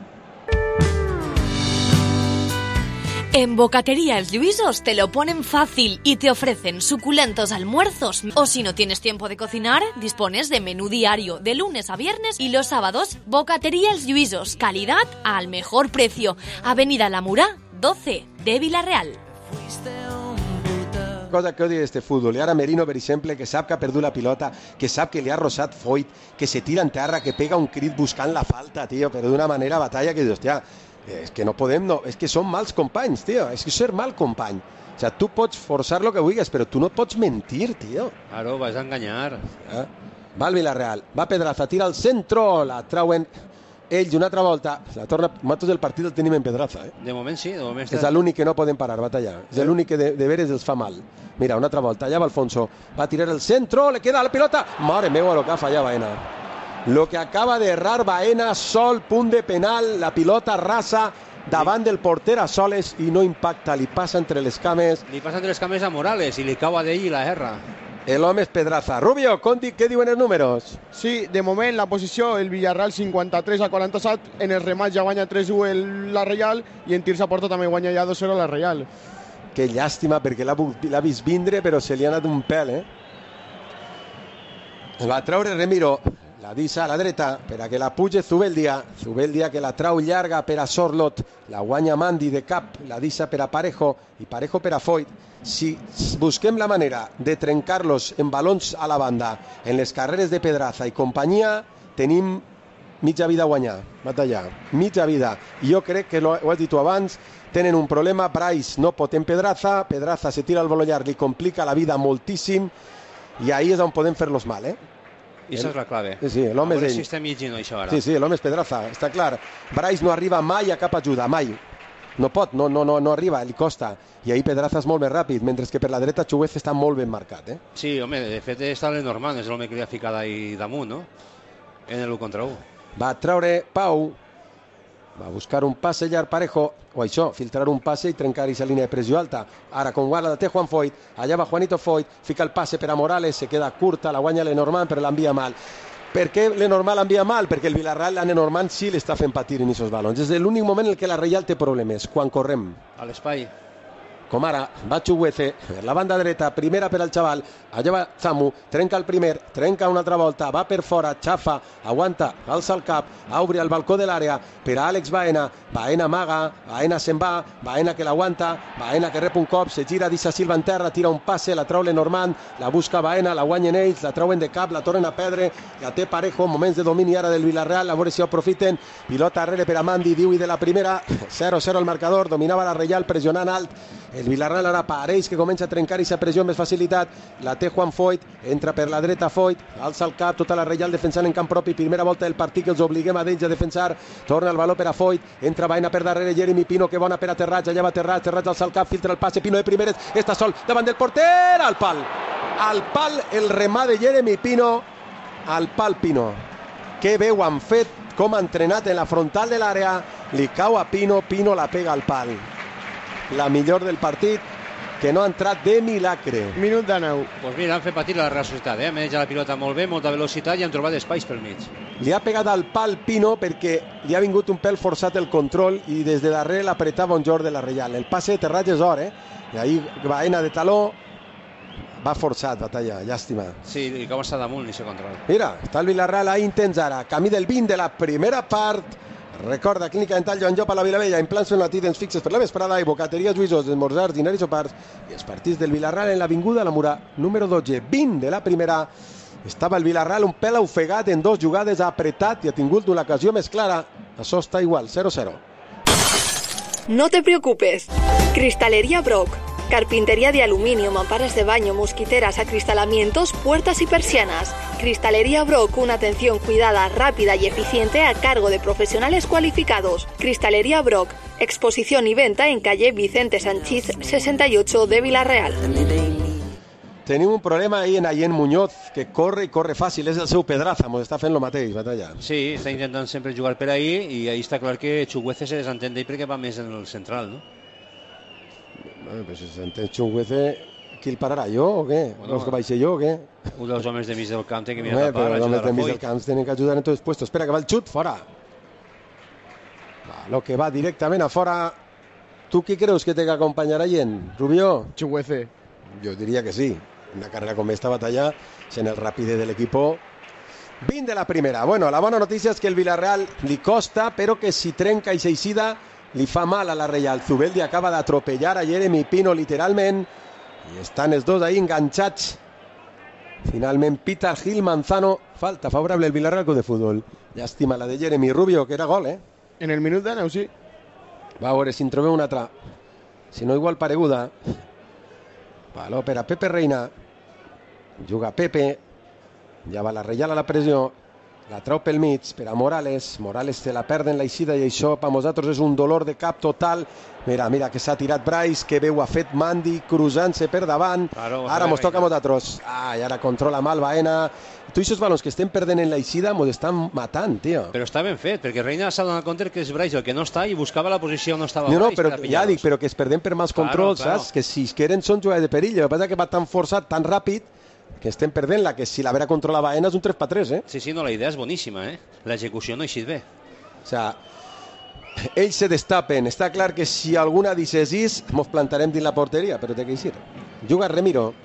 En Bocatería Els Lluïsos te lo ponen fácil y te ofrecen suculentos almuerzos. O si no tienes tiempo de cocinar, dispones de menú diario de lunes a viernes y los sábados. Bocatería Els Lluïsos, calidad al mejor precio. Avenida La Murà, doce, de Villarreal. Cosa que odio este fútbol. I ara Merino, per exemple, que sap que ha perdut la pilota, que sap que li ha rosat Foyt, que se tira en terra, que pega un crit buscant la falta, tio, però d'una manera Batalla que dius, hòstia, és que no podem, no, és que són mals companys, tio, és que ser mal company. O sea, tu pots forçar lo que vulguis, però tu no pots mentir, tio. Claro, vas a enganyar. Eh? Va el Villarreal, va Pedraza, tira al centro, la trauen ells una altra volta, la torna, matos del partit el tenim en Pedraza, eh? De moment sí, de moment està... És l'únic que no podem parar, Batalla. És l'únic que de, de veres els fa mal. Mira, una altra volta, allà va Alfonso, va tirar el centro, le queda la pilota, mare meva, lo que ha fallat Baena. Lo que acaba de errar Baena, sol, punt de penal, la pilota rasa davant del porter a soles i no impacta, li passa entre les cames. Li passa entre les cames a Morales i li cau a d'ell i la erra. El home és Pedraza. Rubio, Conti, què diuen els números? Sí, de moment la posició, el Villarreal cinquanta-tres a quaranta-set, en el remat ja guanya tres u la Reial i en tirs a porta també guanya ja dos zero la Reial. Que llàstima, perquè l'ha vist vindre, però se li ha anat un pèl, eh? El va treure Remiro, la dissa a la dreta per a que la puge Zubeldia, Zubeldia que la trau llarga per a Sorlot, la guanya Mandi de cap, la dissa per a Parejo i Parejo per a Foyt. Si busquem la manera de trencar-los en balons a la banda, en les carreres de Pedraza i companyia, tenim mitja vida a guanyar, Batalla, mitja vida. I jo crec que, lo, ho has dit tu abans, tenen un problema, Brais no pot en Pedraza, Pedraza se tira al volo llarg, li complica la vida moltíssim, i ahí és on podem fer-los mal, eh? I això és la clave. Sí, sí, l'home és ell. Si estem llegint això ara. Sí, sí, l'home és Pedraza, està clar. Brais no arriba mai a cap ajuda, mai. No pot, no, no, no, no arriba, li costa. I ahí Pedraza és molt més ràpid, mentre que per la dreta Chuguez està molt ben marcat, eh? Sí, home, de fet està Lenormand, és l'home que li ha ficat ahí damunt, no? En el u contra u. Va treure Pau, va buscar un passe llarg Parejo, o això, filtrar un passe i trencar aquesta línia de pressió alta. Ara con guarda la té Juan Foyt, allà va Juanito Foyt, fica el passe per a Morales, se queda curta, la guanya Lenormand, però l'envia mal. Per què Lenormand l'envia mal? Perquè el Villarreal a Lenormand sí l'està fent patir en aquests balons. És l'únic moment en què la Reial té problemes, quan correm. A l'espai. Com ara, va Chuguece, per la banda dreta, primera per al xaval, allà va Zamu, trenca el primer, trenca una altra volta, va per fora, xafa, aguanta, alça el cap, obri al balcó de l'àrea, per a Àlex Baena, Baena amaga, Baena se'n va, Baena que l'aguanta, Baena que rep un cop, se gira, deixa Silva en terra, tira un passe, la trau Lenormand, la busca Baena, la guanyen ells, la trauen de cap, la tornen a perdre, la té Parejo, moments de domini ara del Villarreal, a veure si ho aprofiten, pilota darrere per a Mandi, diu i de la primera, zero zero el marcador, dominava la Reial pressionant alt, el Villarreal ara pareix que comença a trencar aquesta pressió amb més facilitat, la té Juan Foyt, entra per la dreta Foyt, alça el cap, tota la Reial defensant en camp propi, primera volta del partit que els obliguem a d'ells a defensar, torna el baló per a Foyt, entra Baena per darrere, Jeremy Pino, que bona per a Terrats, allà va Terrats, Terrats alça el cap, filtra el passe, Pino de primeres, està sol, davant del porter, al pal, al pal el remà de Jeremy Pino, al pal Pino, que bé ho han fet, com ha entrenat en la frontal de l'àrea, li cau a Pino, Pino la pega al pal. La millor del partit, que no ha entrat de milagre. Minut de nou. Pues mira, han fet patir la Real Societat, eh? Menja la pilota molt bé, molta velocitat i han trobat espais pel mig. Li ha pegat al pal Pino perquè li ha vingut un pèl forçat el control i des de darrere l'apretava un joc de la Reial. El passe de Terrats és or, eh? I ahí Baena de taló va forçat, Batalla, llàstima. Sí, i com està damunt, ni se control. Mira, està el Villarreal a intents ara, camí del vint de la primera part. Recorda, Clínica Dental Joan Llop a la Vilavella, implants sonatidents fixes per la vesprada i bocateria Lluïsos, esmorzars, dinaris o sopars i els partits del Villarreal en l'avinguda La Murà, número dotze, vint de la primera. Estava el Villarreal un pèl ofegat en dos jugades, ha apretat i ha tingut una ocasió més clara. Això està igual, zero zero. No te preocupes. Cristalería Brock. Carpintería de aluminio, mamparas de baño, mosquiteras, acristalamientos, puertas y persianas. Cristalería Brock, una atención cuidada, rápida y eficiente a cargo de profesionales cualificados. Cristalería Brock, exposición y venta en calle Vicente Sanchís sesenta y ocho de Vila-real. Tenim un problema ahí en Ayen Muñoz, que corre i corre fàcil, és el seu Pedraza, mos està fent lo mateix, Batalla. Sí, està intentant sempre jugar per ahí i ahí està clar que Chukwueze se desentén d'ell perquè va més en el central, no? Bueno, pues si s'entén Chukwueze, qui el pararà, jo o què? Bueno, Vols que baixi jo o què? Un dels homes de mig del camp té que mirar Home, tapar, però els homes ajudar de a mig Foy. del camp tenen que ajudar en tots els puestos. Espera, que va el xut, fora. Va, lo que va directament a fora. Tu qui creus que té que acompanyar a gent, Rubio? Chukwueze. Jo diria que sí. Una carrera com esta batalla, sent el ràpide de l'equipo. vint de la primera. Bueno, la bona notícia és que el Villarreal li costa, però que si trenca i s'eixida li fa mal a la Reial. Zubeldi acaba d'atropellar a Jeremy Pino literalment i estan els dos ahí enganxats. Finalment pita Gil Manzano. Falta favorable el Villarreal Club de Futbol. Llàstima la de Jeremy Rubio, que era gol, eh? En el minut de nou, sí. Va a veure si en trobem una altra. Si no, igual pareguda. Valor per a Pepe Reina. Juga Pepe. Ja va la Reial a la pressió. La trau pel mig per a Morales. Morales se la perd en l'eixida i això per nosaltres és un dolor de cap total. Mira, mira que s'ha tirat Brais, que bé ho ha fet Mandi, cruzant-se per davant. Claro, ara mos toca a nosaltres. Ah, i ara controla mal Baena. Tu i aquests balons que estem perdent en l'eixida mos estan matant, tio. Però està ben fet, perquè Reina s'ha donat compte que és Brais el que no està i buscava la posició on no estava No, no, Brais. però ja dic, però que es perdem per mals Claro, controls, claro. saps? Que si es queren són jugades de perill. El que passa que va tan forçat, tan ràpid, que estem perdent-la, que si la vera controla Baena és un tres per tres, eh? Sí, sí, no, la idea és boníssima, eh? L'execució no ha eixit bé. O sea, ells se destapen. Està clar que si alguna dissesís, mos plantarem dins la porteria, però té que eixir. Juga Remiro.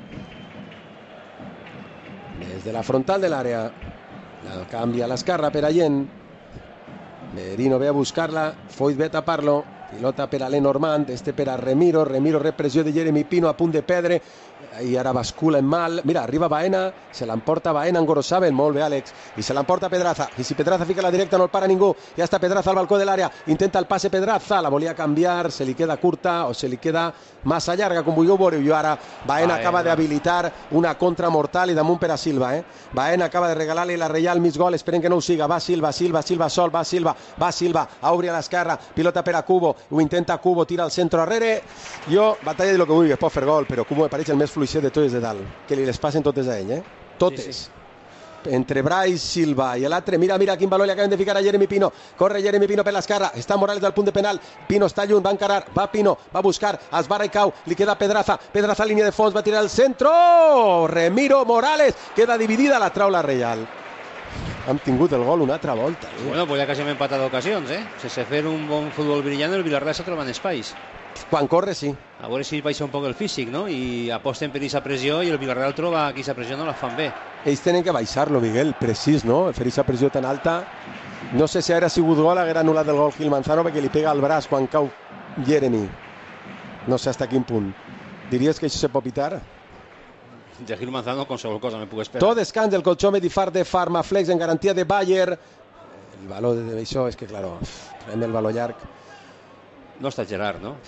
Des de la frontal de l'àrea. La canvia a l'esquerra per Allent. Merino ve a buscar-la. Foyt ve a tapar-lo. Pilota per a Lenormand. Este per a Remiro. Remiro rep pressió de Jeremy Pino a punt de perdre. I ara bascula en mal. Mira, arriba Baena, se l'emporta Baena en Gorosabel, molt bé Àlex, i se l'emporta Pedraza, i si Pedraza fica la directa no el para ningú, ja està Pedraza al balcó de l'àrea, intenta el passe Pedraza, la volia canviar, se li queda curta o se li queda massa llarga, com vulgueu veure, i ara Baena acaba d'habilitar una contra mortal i damunt per a Silva, eh? Baena acaba de regalar-li la Reial mig gol, esperen que no ho siga, va Silva, Silva, Silva sol, va Silva, va Silva, a obrir a l'esquerra, pilota per a Cubo, ho intenta Cubo, tira al centre arrere, jo, batalla de lo que vulgui, es pot fer gol, però Cubo me pareix el més fluixet de totes de dalt, que li les passen totes a ell, eh? Totes. Sí, sí. Entre Brais, Silva i l'altre, mira, mira quin valor li acaben de ficar a Jeremy Pino, corre Jeremy Pino per l'esquerra, està Morales del punt de penal, Pino està lluny, va encarar, va Pino, va buscar, es barra i cau, li queda Pedraza, Pedraza línia de fons, va tirar al centro, Remiro Morales, queda dividida, la trau la Reial. Han tingut el gol una altra volta. Eh? Bueno, pues ja quasi hem empatat ocasions, eh? Sense fer un bon futbol brillant, el Villarreal s'ha trobat en espais. Quan corre, sí. A veure si baixa un poc el físic, no? I aposten per aquesta pressió i el Villarreal troba que aquesta pressió no la fan bé. Ells tenen que baixar-lo, Miguel, precís, no? Fer aquesta pressió tan alta. No sé si haguera sigut gol, haguera anul·lat el gol Gil Manzano perquè li pega al braç quan cau Jeremy. No sé hasta quin punt. Diries que això se pot pitar? De Gil Manzano qualsevol cosa me puc esperar. Tot descans del colchome di far de Farmaflex en garantia de Bayer. El valor d'això és que, claro, prem el valor llarg. No està Gerard, no?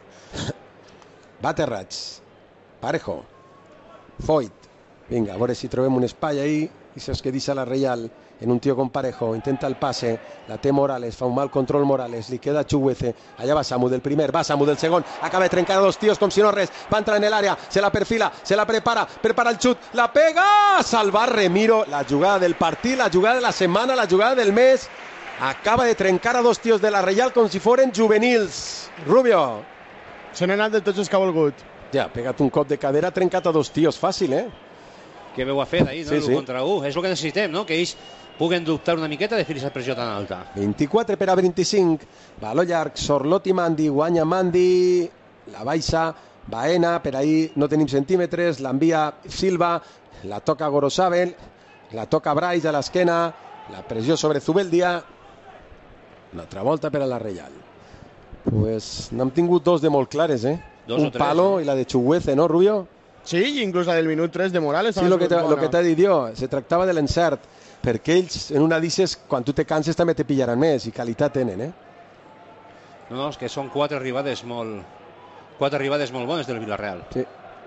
Va Terrats. Parejo. Foyt. Vinga, a veure si trobem un espai ahí i saps que deixa la Reial en un tio com Parejo, intenta el passe, la té Morales, fa un mal control Morales, li queda Chukwueze, allà va Samu del primer, va Samu del segon, acaba de trencar a dos tios com si no res, va entrar en l'àrea, se la perfila, se la prepara, prepara el xut, la pega, salvar Remiro, la jugada del partit, la jugada de la setmana, la jugada del mes, acaba de trencar a dos tios de la Reial com si foren juvenils. Rubio. Se n'ha anat de tots els que ha volgut. Ja, ha pegat un cop de cadera, ha trencat a dos tios, fàcil, eh? Que bé ho ha fet ahir, no? Sí, sí. Un contra un. És el que necessitem, no? Que ells puguen dubtar una miqueta de fer aquesta pressió tan alta. vint-i-quatre per a vint-i-cinc. Valor llarg, Sorlotti Mandi, guanya Mandi, la baixa, Baena, per ahir no tenim centímetres, l'envia Silva, la toca Gorosabel, la toca Brais a l'esquena, la pressió sobre Zubeldia, una altra volta per a la Reial. Pues n'hem tingut dos de molt clares, eh? Dos un o tres, palo no? I la de Chukwueze, ¿no, Rubio? Sí, inclús la del minut tres de Morales. Sí, lo que t'ha dit jo, se tractava de l'encert, perquè ells en una dices, quan tu te canses també te pillaran més i qualitat tenen, eh? No, no, és que són quatre arribades molt... Quatre arribades molt bones del Villarreal. Sí.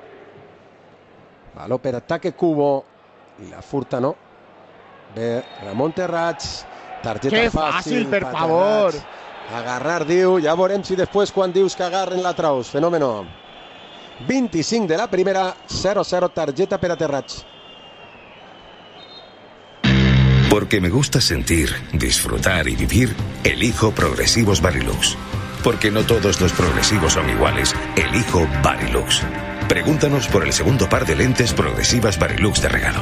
Baló per ataque Cubo. I la furta no. Bé, Ramon Terrats. Targeta que fàcil, fàcil, per favor. Agarrar, diu. Ja veurem si després quan dius que agarren la traus. Fenómeno. vint-i-cinc de la primera, cero cero, tarjeta per a Terrats. Porque me gusta sentir, disfrutar y vivir, elijo Progresivos Varilux. Porque no todos los progresivos son iguales, elijo Varilux. Pregúntanos por el segundo par de lentes progresivas Varilux de regalo.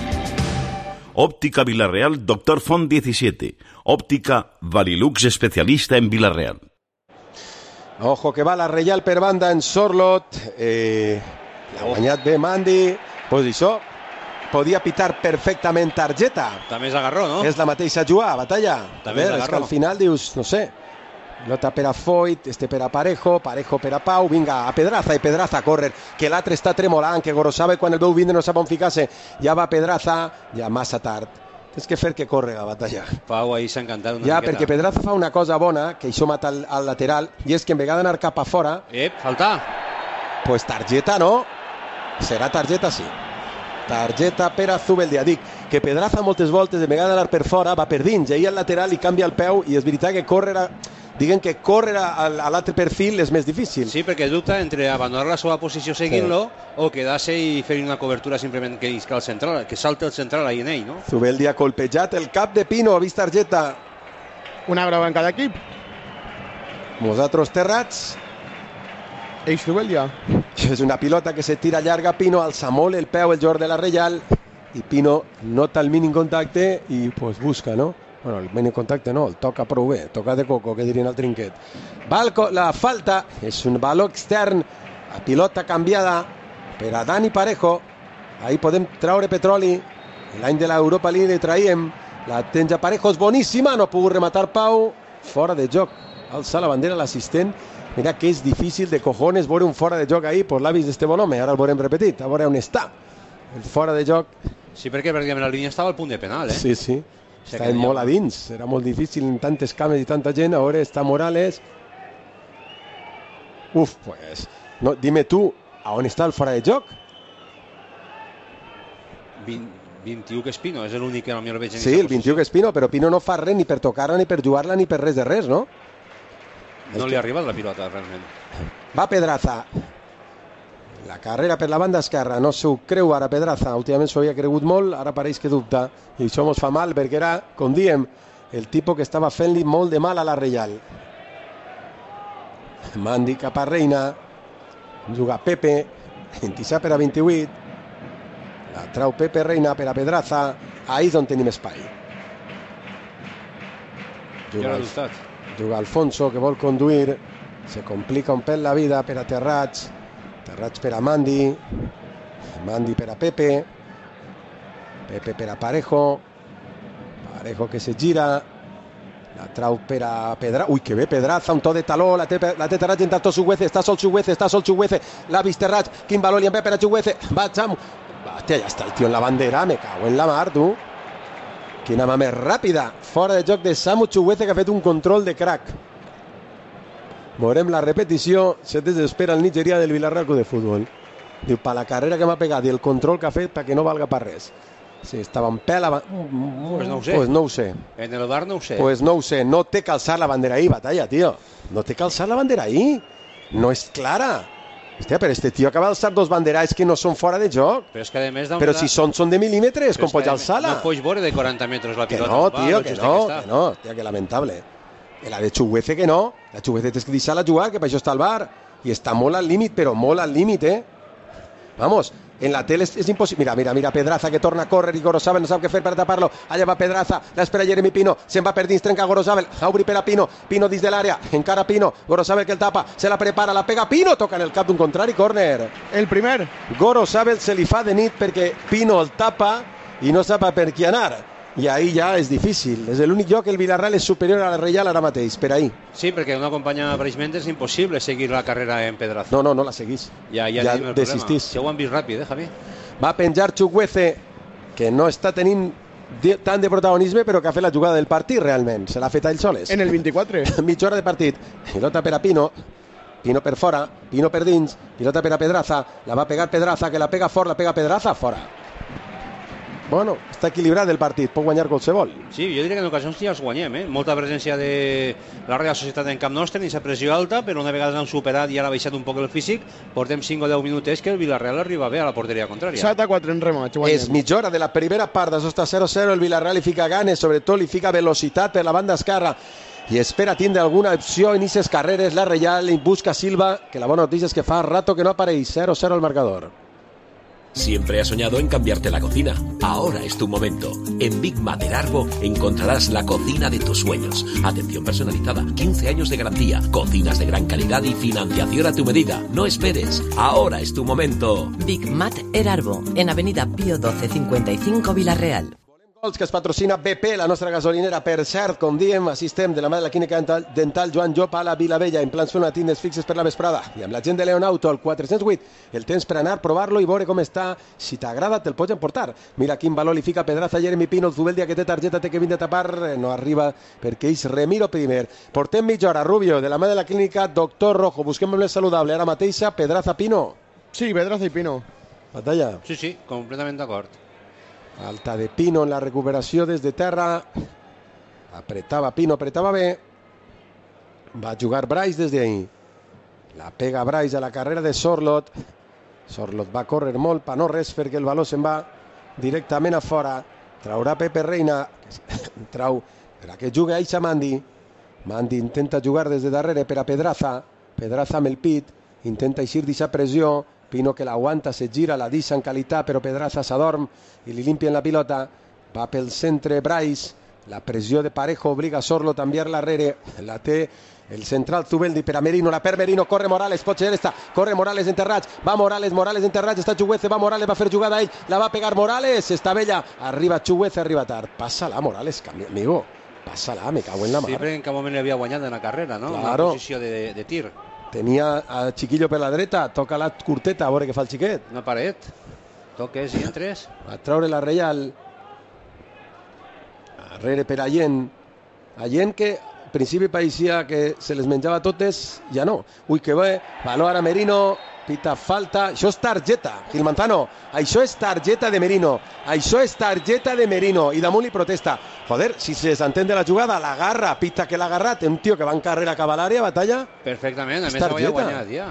Óptica Villarreal, Doctor Font diecisiete. Óptica Varilux, especialista en Villarreal. Ojo que va la Reial per banda en Sorlot. Eh, la guanyat bé Mandi. Pues això, podia pitar perfectament targeta. També és agarró, no? És la mateixa jugada, batalla. També és és agarró. que al final dius, no sé, pilota per a Foyt, este per a Parejo, Parejo per a Pau, vinga, a Pedraza, i Pedraza a córrer, que l'altre està tremolant, que Gorosabel quan el veu vindre no sap on ficar-se, ja va Pedraza, ja massa tard. Tens que fer que corre la batalla. Pau ahir s'ha encantat una ja, miqueta. perquè Pedraza fa una cosa bona, que això mata al, al lateral, i és que en vegada d'anar cap a fora... Ep, falta. Pues targeta no, serà targeta sí. Targeta per a Zubeldia. Dic que Pedraza moltes voltes, de vegada d'anar per fora, va per dins, i ahir al lateral i canvia el peu, i és veritat que córrer... A... Diguen que córrer a l'altre perfil és més difícil. Sí, perquè dubta entre abandonar la seva posició seguint-lo sí. o quedar-se i fer una cobertura simplement que isca el central, que salta el central ahí en ell, no? Zubeldia colpejat el cap de Pino, ha vist targeta. Una grava en cada equip. Nosaltres Terrats. Eix Zubeldia. És una pilota que se tira llarga, Pino alça molt el peu el jugador de la Reial i Pino nota el mínim contacte i pues busca, no? Bueno, el mínim contacte no, el toca prou bé, toca de coco, que dirien al trinquet. Balco, la falta, és un baló extern, la pilota canviada per a Dani Parejo. Ahí podem traure petroli, l'any de l'Europa League traiem, la tenja Parejo és boníssima, no ha pogut rematar Pau, fora de joc, alça la bandera l'assistent. Mira que és difícil de cojones veure un fora de joc ahí por l'avis d'este bon home, ara el veurem repetit, a veure on està, el fora de joc. Sí, perquè pràcticament la línia estava al punt de penal, eh? Sí, sí. Està molt a dins, era molt difícil en tantes cames i tanta gent. Ara està Morales. Uf, pues no, dime tu, a on està el fora de joc? vint-i-u que és Pino, és l'únic que potser veig en sí, el vint-i-u que és Pino, però Pino no fa res ni per tocar-la, ni per jugar-la, ni per res de res, no? No li ha arribat la pilota, realment. Va Pedraza. La carrera per la banda esquerra, no s'ho creu ara Pedraza, últimament s'ho havia cregut molt, ara pareix que dubta, i això mos fa mal perquè era, com diem, el tipus que estava fent-li molt de mal a la Reial. Mandi cap a Reina, juga Pepe, vint-i-set per a vint-i-vuit, la trau Pepe Reina per a Pedraza, ahí és on tenim espai. Juga, juga Alfonso, que vol conduir, se complica un pèl la vida per a Terrats, Terrats per a Mandi, Mandi per a Pepe, Pepe per a Parejo, Parejo que se gira, la trau per a Pedraza, ui que bé Pedraza, un to de taló, la té, la té Terrats, entra tot Chuguece, està sol Chuguece, està sol Chuguece, l'ha vist Terrats, quin valor li envia per a Chuguece, va Xamu, hòstia, ja està el tio en la bandera, me cago en la mar, tu, quina mà més ràpida, fora de joc de Samu Chuguece que ha fet un control de crack. Veurem la repetició, se desespera el nigerià del Villarreal Club de Futbol. Diu, per la carrera que m'ha pegat i el control que ha fet perquè no valga per res. Si estava en pèl... Pues no ho sé. Pues no ho sé. En el bar no ho sé. Pues no ho sé. No té que alçar la bandera ahí, batalla, tio. No té que alçar la bandera ahí. No és clara. Hòstia, però este tio acaba d'alçar dos banderats que no són fora de joc. Però és que a més... Però si són, són de mil·límetres, com pots alçar-la? No pots veure de quaranta metres la pilota. Que no, tio, que no, que no. Hòstia, que lamentable. La de Chuguece que no, la Chuguece tens que deixar-la jugar, que per això està al bar, i està molt al límit, però molt al límit, eh? Vamos, en la tele és, és impossible. Mira, mira, mira Pedraza que torna a córrer i Gorosabel no sap què fer per tapar-lo. Allà va Pedraza, l'espera Jeremy Pino, se'n va per dins, trenca Gorosabel, obri per a Pino, Pino dins de l'àrea, encara Pino, Gorosabel que el tapa, se la prepara, la pega Pino, toca en el cap d'un contrari, córner. El primer. Gorosabel se li fa de nit perquè Pino el tapa i no sap per qui anar. I ahí ja és difícil. És l'únic lloc que el Villarreal és superior a la Reial ara mateix, per ahí. Sí, perquè una companya apareixement és impossible seguir la carrera en Pedraza. No, no, no la seguís. Ja, ja, ja desistís. Ja ho han vist ràpid, eh, Javi? Va penjar Chuguece, que no està tenint de, tant de protagonisme, però que ha fet la jugada del partit realment. Se l'ha fet ell soles. En el vint-i-quatre. Mitja hora de partit. Pilota per a Pino. Pino per fora, Pino per dins, pilota per a Pedraza, la va pegar Pedraza, que la pega fort, la pega Pedraza, fora. Bueno, està equilibrat el partit, pot guanyar qualsevol. Sí, jo diria que en ocasions ja els guanyem, eh? Molta presència de la Real Societat en camp nostre, ni esa pressió alta, però una vegada l'han superat i ara ha baixat un poc el físic, portem cinc o deu minuts que el Villarreal arriba bé a la porteria contrària. set a quatre en rematx, guanyem. És mitja hora de la primera part, això està zero zero, el Villarreal li fica ganes, sobretot li fica velocitat per la banda esquerra, i espera tindre alguna opció en aquestes carreres. La Real i busca Silva, que la bona notícia és que fa rato que no apareix. Zero cero el marcador. Siempre has soñado en cambiarte la cocina. Ahora es tu momento. En Big Mater Arbo encontrarás la cocina de tus sueños. Atención personalizada, quince años de garantía, cocinas de gran calidad y financiación a tu medida. No esperes. Ahora es tu momento. Big Mater Arbo, en Avenida Pío doce cincuenta y cinco Villarreal. Que es patrocina B P, la nostra gasolinera. Per cert, com diem, assistem de la mà de la clínica dental, dental Joan Llop a la Vilavella. Implants fonatines fixes per la vesprada. I amb la gent de Leon Auto, al quatre zero vuit, el temps per anar, provar-lo i veure com està. Si t'agrada, te'l pots emportar. Mira quin valor li fica Pedraza, Jeremy Pino, Zubeldia, que té targeta, té que vindre a tapar. No arriba perquè és Remiro primer. Portem mitja hora, Rubio, de la mà de la clínica Doctor Rojo. Busquem més saludable. Ara mateixa, Pedraza, Pino. Sí, Pedraza i Pino. Batalla. Sí, sí, completament d'acord. Alta de Pino en la recuperació des de terra. Apretava Pino, apretava bé. Va jugar Bryce des d'ahir. La pega Bryce a la carrera de Sorlot. Sorlot va córrer molt per no res perquè el valor se'n va directament a fora. Traurà Pepe Reina. Trau per a que jugui Aixa Mandi. Mandi intenta jugar des de darrere per a Pedraza. Pedraza amb el pit. Intenta eixir d'aquesta pressió. Pino que l'aguanta, se gira, la deixa en qualitat, però Pedraza s'adorm i li limpien la pilota. Va pel centre Bryce. La pressió de Parejo obliga a Sorlot a enviar-la darrere. La té el central Zubeldi per a Merino. La per Merino, corre Morales, pot ser esta. Corre Morales enterrats. Va Morales, Morales enterrats. Està Chuguece, va Morales, va fer jugada ell. La va pegar Morales, està bella. Arriba Chuguece, arriba tard. Passa-la, Morales, amigo. Passa-la, me cago en la mar. Sí, però en cap moment li havia guanyat en la carrera, no? Claro. Una posició de, de tir. Tenia a Chiquillo per la dreta, toca la curteta, a veure què fa el xiquet. Una paret, toques i entres. Va treure la Reial. Darrere per Allén. Allén que al principi pareixia que se les menjava totes, ja no. Ui, que bé, valor a Merino, pita falta. Això és targeta, Gil Manzano. Això és targeta de Merino. Això és targeta de Merino. I damunt li protesta. Joder, si se desentén de la jugada, l'agarra, pita que l'ha agarrat. Un tio que va en carrera cap a l'àrea, Batalla. Perfectament, a més ho havia guanyat ja.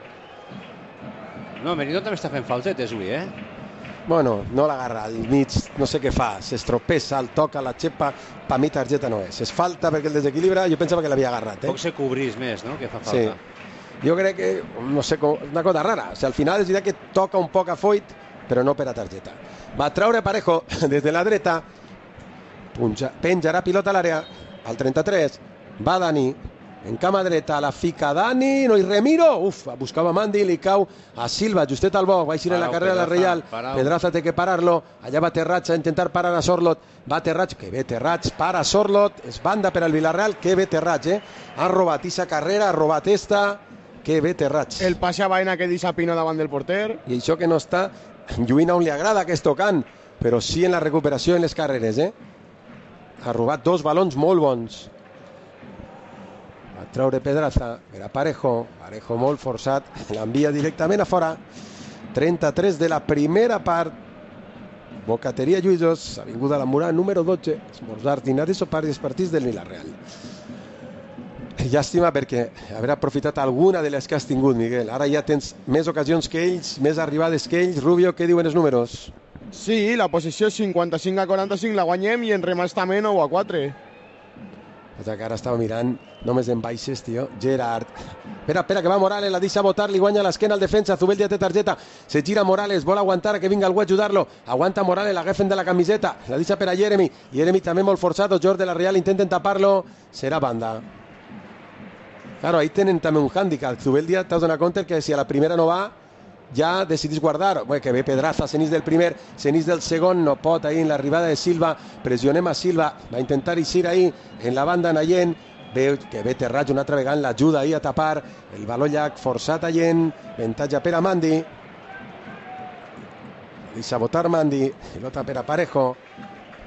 No, Merino també està fent faltetes avui, eh? Bueno, no l'agarra al mig, no sé què fa, s'estropessa, el toca, la xepa, per mi targeta no és. És falta perquè el desequilibra, jo pensava que l'havia agarrat. Eh? Poc se cobrís més, no?, que fa falta. Sí. Jo crec que, no sé, una cosa rara. O sigui, al final és veritat que toca un poc a Foyt, però no per a targeta. Va treure Parejo des de la dreta, punja, penjarà pilota a l'àrea, al trenta-tres, va Dani, en cama dreta, la fica Dani, no hi Remiro, uf, buscava Mandi, li cau a Silva, justet al bo, va eixir en la carrera de la Reial, Pedraza té que parar-lo, allà va Terrats a intentar parar a Sorlot, va Terrats, que bé Terrats, para Sorlot, és banda per al Villarreal, que bé Terrats, eh? Ha robat esa carrera, ha robat esta, que bé Terrats. El passe a vaina que deixa Pino davant del porter. I això que no està lluint on li agrada, que és tocant, però sí en la recuperació en les carreres, eh? Ha robat dos balons molt bons. Va treure Pedraza, era Parejo, Parejo molt forçat, l'envia directament a fora. trenta-tres de la primera part. Bocateria Lluïsos, avinguda La Murà, número dotze, esmorzar, dinar i sopar i els partits del Villarreal. Llàstima perquè haver aprofitat alguna de les que has tingut, Miguel. Ara ja tens més ocasions que ells, més arribades que ells. Rubio, què diuen els números? Sí, la posició cinquanta-cinc a quaranta-cinc la guanyem i en remats també nou a quatre. Que ara estava mirant només en baixes, tio. Gerard. Espera, espera, que va Morales, la deixa botar, li guanya l'esquena al defensa, Zubeldia té targeta, se gira Morales, vol aguantar a que vinga algú a ajudar-lo, aguanta Morales, l'agafen de la camiseta, la deixa per a Jeremy, Jeremy també molt forçat, els jugadors de la Real intenten tapar-lo, serà banda. Claro, ahí tenen també un hàndicap, Zubeldia t'has donat compte que si a la primera no va, ja decidís guardar, bé, que ve Pedraza, senís del primer, senís del segon, no pot, ahí en l'arribada de Silva, pressionem a Silva, va intentar eixir ahí, en la banda Nayén, ve que ve Terrats una altra vegada, l'ajuda ahí a tapar, el baló llac forçat Nayén, avantatge per a Mandi, deixa botar Mandi, pilota per a Parejo,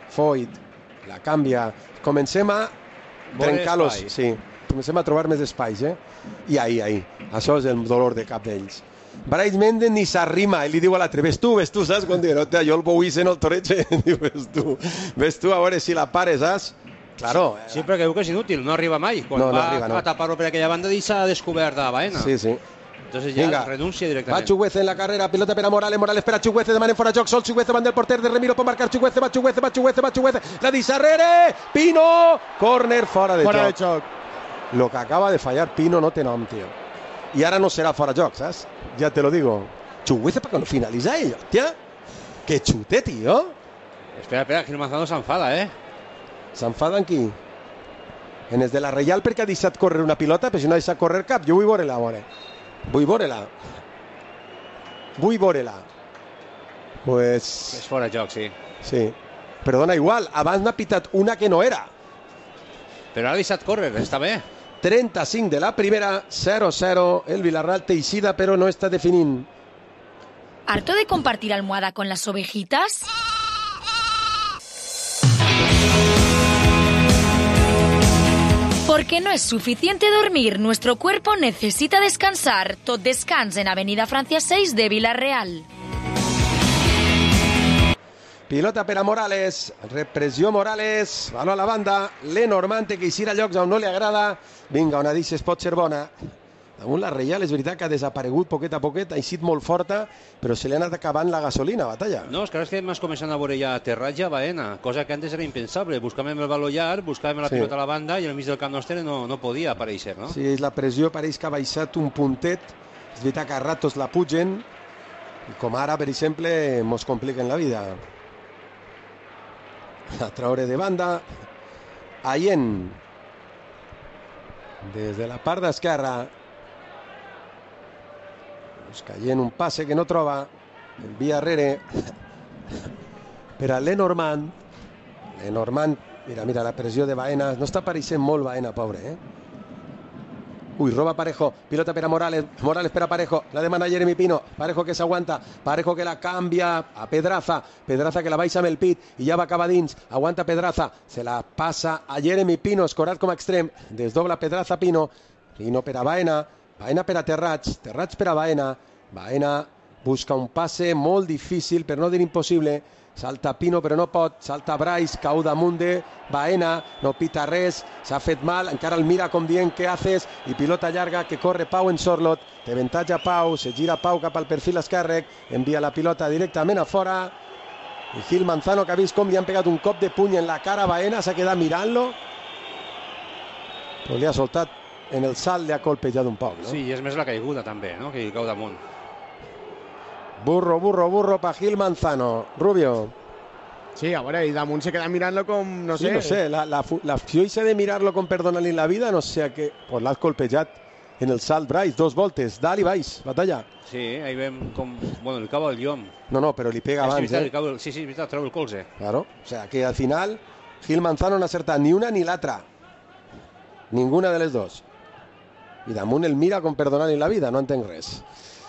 Foyt, la canvia. Comencem a trencar-los. Sí, comencem a trobar més espais, eh? I ahí, ahí. Això és el dolor de cap d'ells. Brais Méndez ni s'arrima, ell li diu a l'altre, ves tu, ves tu, saps? Quan diu, jo el Bouís en el toretge, diu, ves tu, ves tu, a veure si la pares, saps? Claro. Sí, però que diu que és inútil, no arriba mai. Quan no, no va arriba, no. a tapar-lo per aquella banda i s'ha descobert a Baena. Sí, sí. Entonces ya Venga. renuncia directamente. Va Chuguece en la carrera, pilota per a Morales, Morales per a Chuguece, demanen fora joc, sol Chuguece, van del porter de Remiro, pot marcar Chuguece, va Chuguece, va Chuguece, va Chuguece, la deixa darrere, Pino, córner fora de Fora joc. de joc. Lo que acaba de fallar Pino no té nom, tio. I ara no serà fora joc, saps? Ja te lo digo. Chuguece para cuando finaliza ell, hòstia. Que xute, tio. Espera, espera, Gil Manzano s'enfada, eh? S'enfada en qui? En els de la Reial perquè ha deixat córrer una pilota, però si no ha deixat córrer cap, jo vull veure-la, a veure. Vull veure-la. Vull veure-la. Pues... És fora joc, sí. Sí. Però dona igual, abans n'ha pitat una que no era. Però ha deixat córrer, està bé. trenta-cinc de la primera, cero cero. El Villarreal Teixida, però no està definint. ¿Harto de compartir almohada con las ovejitas? Porque no es suficiente dormir, nuestro cuerpo necesita descansar. Tot descans en Avenida Francia seis de Villarreal. Pilota per a Morales, repressió Morales, baló a la banda, Lenormand té que eixir a llocs on no li agrada. Vinga, una deixa pot ser bona. Damunt la Reial és veritat que ha desaparegut poquet a poquet, ha eixit molt forta, però se li ha anat acabant la gasolina, Batalla. No, és que ara és que m'has començat a veure ja aterratge a Baena, cosa que antes era impensable. Buscàvem el baló llarg, buscàvem la Sí. pilota a la banda i al mig del camp nostre no, no podia aparèixer, no? Sí, la pressió pareix que ha baixat un puntet. És veritat que a ratos la pugen, i com ara, per exemple, mos compliquen la vida. A traure de banda, Allen. Des de la part d'esquerra. Caient un passe que no troba, envia arrere per a Lenormand. Lenormand, mira, mira la pressió de Baena, no està apareixent molt Baena, pobre, eh? Uy, roba Parejo, pilota per a Morales, Morales per a Parejo, la demana Jeremy Pino, Parejo que s'aguanta, Parejo que la canvia a Pedraza, Pedraza que la baixa amb el pit i ja va acabar dins, aguanta Pedraza, se la passa a Jeremy Pino, escorat com a extrem, desdobla Pedraza Pino, Pino per a Baena, Baena per a Terrats, Terrats per a Baena, Baena busca un passe molt difícil, per no dir impossible, salta Pino però no pot, salta Brais, cau damunt de Baena, no pita res, s'ha fet mal, encara el mira com dient què haces, i pilota llarga que corre Pau en Sorlot, té avantatge Pau, se gira Pau cap al perfil esquerre, envia la pilota directament a fora, i Gil Manzano que ha vist com li han pegat un cop de puny en la cara a Baena, s'ha quedat mirant-lo, però li ha soltat en el salt, li ha colpejat un poc, no? Sí, i és més la caiguda també, no? Que hi cau damunt. Burro, burro, burro pa Gil Manzano. Rubio. Sí, a veure, i damunt se queda mirant-lo com, no sé... Sí, no sé, la, la, la acció de mirar-lo com perdonant-li la vida, no sé a què... Pues l'ha colpejat en el salt Brais, dos voltes, dalt i baix, Batalla. Sí, ahí vem com... Bueno, li cau el llom. No, no, però li pega És abans, veritat, eh? li cau el... Sí, sí, és veritat, treu el colze. Claro, o sea, que al final Gil Manzano no ha acertat ni una ni l'altra. Ninguna de les dos. I damunt el mira com perdonant-li la vida, no entenc res.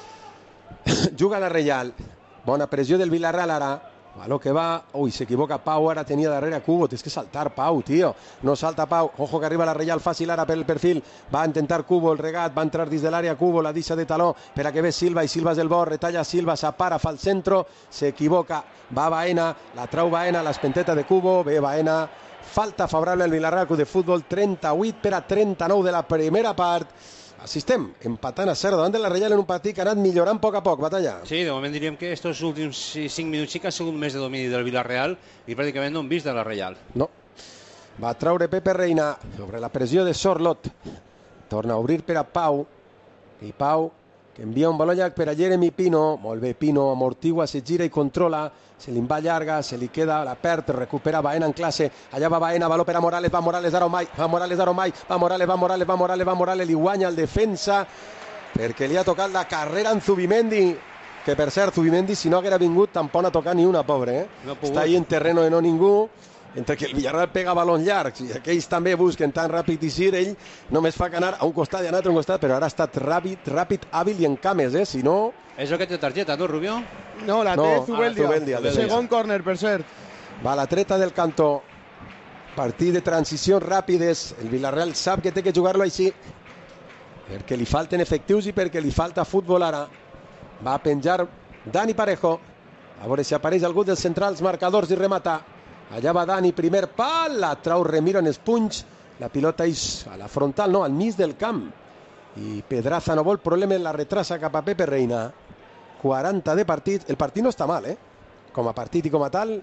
Juga la Reial, bona pressió del Villarreal ara, baló que va, ui, s'equivoca Pau, ara tenia darrere Cubo, tens que saltar Pau, tio, no salta Pau, ojo que arriba la Reial fàcil ara per el perfil, va a intentar Cubo el regat, va a entrar dins de l'àrea Cubo, la deixa de taló, per a que ve Silva i Silva és del bord, retalla Silva, s'apara, fa el centro, s'equivoca, va Baena, la trau Baena, l'espenteta de Cubo, ve Baena, falta favorable al Villarreal Club de Futbol, trenta-vuit per a trenta-nou de la primera part. Així estem, empatant a zero davant de la Reial en un partit que ha anat millorant a poc a poc, Batalla. Sí, de moment diríem que estos últims cinc minuts sí que ha sigut més de domini del Villarreal i pràcticament no hem vist de la Reial. No. Va traure Pepe Reina sobre la pressió de Sorlot. Torna a obrir per a Pau. I Pau que envia un baló llarg per a Jeremy Pino. Molt bé, Pino amortigua, se gira i controla. Se li va llarga, se li queda, la perd, recupera Baena en classe. Allà va Baena, baló per a Morales, va Morales d'ara o mai, va Morales d'ara o mai, va Morales, va Morales, va Morales, va Morales, li guanya el defensa perquè li ha tocat la carrera en Zubimendi, que per cert, Zubimendi si no haguera vingut tampoc no ha tocat ni una, pobre, eh? No Està ahí en terreno de no ningú, entre que el Villarreal pega balons llargs i aquells també busquen tan ràpid i sir, ell només fa que anar a un costat i anar a un costat, però ara ha estat ràpid, ràpid, hàbil i en cames, eh? Si no... És el que té targeta, no, Rubio? No, la No, té ah, Zubeldia. Zubeldia, Zubeldia. Segon córner, per cert. Va la treta del cantó. Partit de transicions ràpides. El Villarreal sap que té que jugar-lo així, perquè li falten efectius i perquè li falta futbol ara. Va a penjar Dani Parejo. A veure si apareix algú dels centrals marcadors i remata. Allà va Dani, primer pal, la trau Remiro en espunys. La pilota és a la frontal, no, al mig del camp. I Pedraza no vol problema, la retrasa cap a Pepe Reina. quaranta de partit. El partit no està mal, eh? Com a partit i com a tal,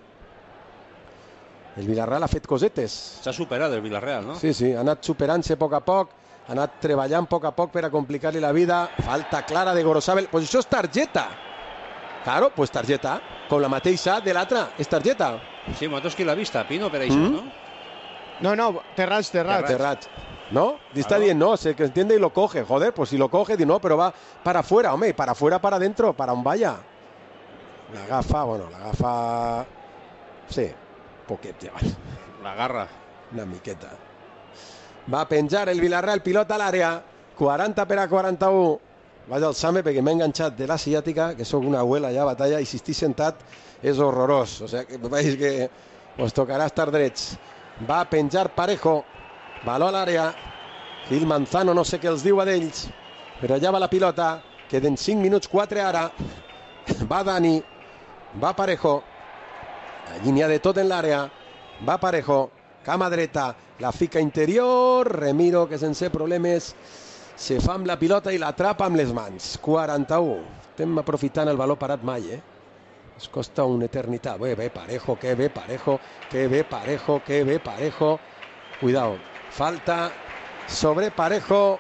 el Villarreal ha fet cosetes. S'ha superat el Villarreal, no? Sí, sí, ha anat superant-se a poc a poc, ha anat treballant a poc a poc per a complicar-li la vida. Falta clara de Gorosabel. Pues això és targeta. Claro, pues targeta. Com la mateixa de l'altra, és targeta. Sí, nosaltres qui l'ha vista, Pino, per això, Mm. ¿no? No, no, Terrats, Terrats. Terrats. ¿No? Y está bien, no, se que entiende y lo coge. Joder, pues si lo coge, di no, pero va para afuera, hombre, para afuera, para adentro, para un vaya. La gafa, bueno, la gafa. Sí, poquet lleva. La garra. Una miqueta. Va a penjar el Villarreal, pilota a l'àrea. quaranta per a quaranta-u. Vaig alçar-me perquè m'he enganxat de la ciàtica, que sóc una abuela ja a batalla, i si estic sentat és horrorós. O sea, que veig que us tocarà estar drets. Va a penjar Parejo. Baló a l'àrea. Gil Manzano, no sé què els diu a d'ells, però allà va la pilota. Queden cinc minuts, quatre ara. Va Dani. Va Parejo. Allí n'hi ha de tot en l'àrea. Va Parejo. Cama dreta. La fica interior. Remiro, que sense problemes se fa amb la pilota i l'atrapa amb les mans. quaranta-u. Estem aprofitant el valor parat mai, eh? Es costa una eternitat. Bé, bé, Parejo, que bé, Parejo, que bé, Parejo, que bé, Parejo. Cuidado. Falta sobre Parejo.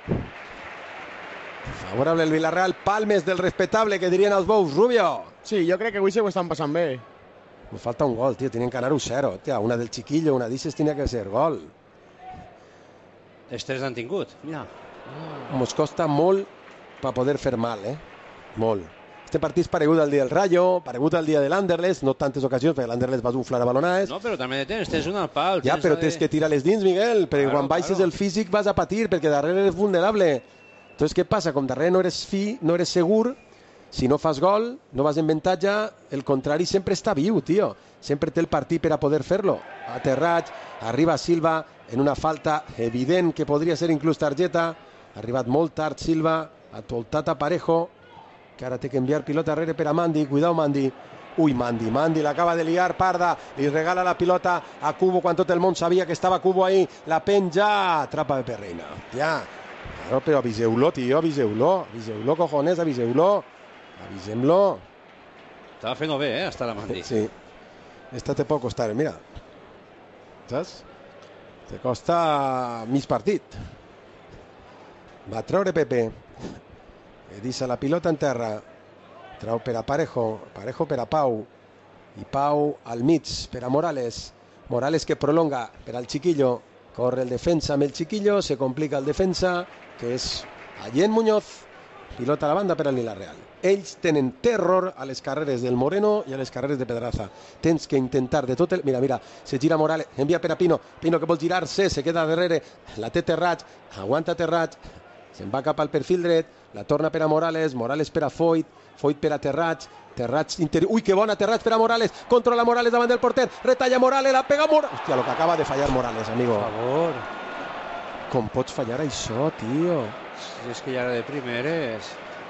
Favorable el Villarreal. Palmes del respetable, que dirien els bous. Rubio. Sí, jo crec que avui se ho estan passant bé. Me falta un gol, tío. Tienen que ganar un cero. Tía, una del chiquillo, una dices tenía que ser gol. Els tres han tingut, mira. Ens costa molt per poder fer mal, eh? Molt. Este partit és paregut al dia del Rayo, paregut al dia de l'Anderlecht, no tantes ocasions, perquè l'Anderlecht va unflar a balonades. No, però també tens, tens una al pal. Ja, però tens que tirar les dins, Miguel, perquè Claro, quan baixes claro. el físic vas a patir, perquè darrere eres vulnerable. Entonces, què passa? Com darrere no eres fi, no eres segur, si no fas gol, no vas en avantatge, el contrari sempre està viu, tio. Sempre té el partit per a poder fer-lo. Aterratge, arriba Silva en una falta evident que podria ser inclús targeta. Ha arribat molt tard Silva, ha toltat a Parejo, que ara té que enviar pilota darrere per a Mandi. Cuidao, Mandi. Ui, Mandi, Mandi l'acaba de liar, Parda, li regala la pilota a Cubo quan tot el món sabia que estava Cubo ahí, la penja, atrapa Pepe Reina. Ja, claro, però aviseu-lo, tio, aviseu-lo, aviseu-lo, cojones, aviseu-lo, avisem-lo. Estava fent-ho bé, eh, hasta la Mandi. Sí, esta te pot costar, mira, saps? Te costa mig partit. Va a treure Pepe, deixa la pilota en terra, trau per a Parejo, Parejo per a Pau, i Pau al mig per a Morales, Morales que prolonga per al Chiquillo, corre el defensa amb el Chiquillo, se complica el defensa, que és Allén Muñoz, pilota a la banda per al Villarreal. Ells tenen terror a les carreres del Moreno i a les carreres de Pedraza. Tens que intentar de tot el... Mira, mira, se gira Morales, envia per a Pino, Pino que vol girar-se, se queda darrere, la té Terrats, aguanta Terrats, se'n va cap al perfil dret, la torna per a Morales, Morales per a Foyt, Foyt per a Terrats, Terrats interior, ui que bona, Terrats per a Morales, controla Morales davant del porter, retalla Morales, la pega Morales, hòstia, lo que acaba de fallar Morales, amigo. Per favor. Com pots fallar això, tio? Si és que ja era de primeres.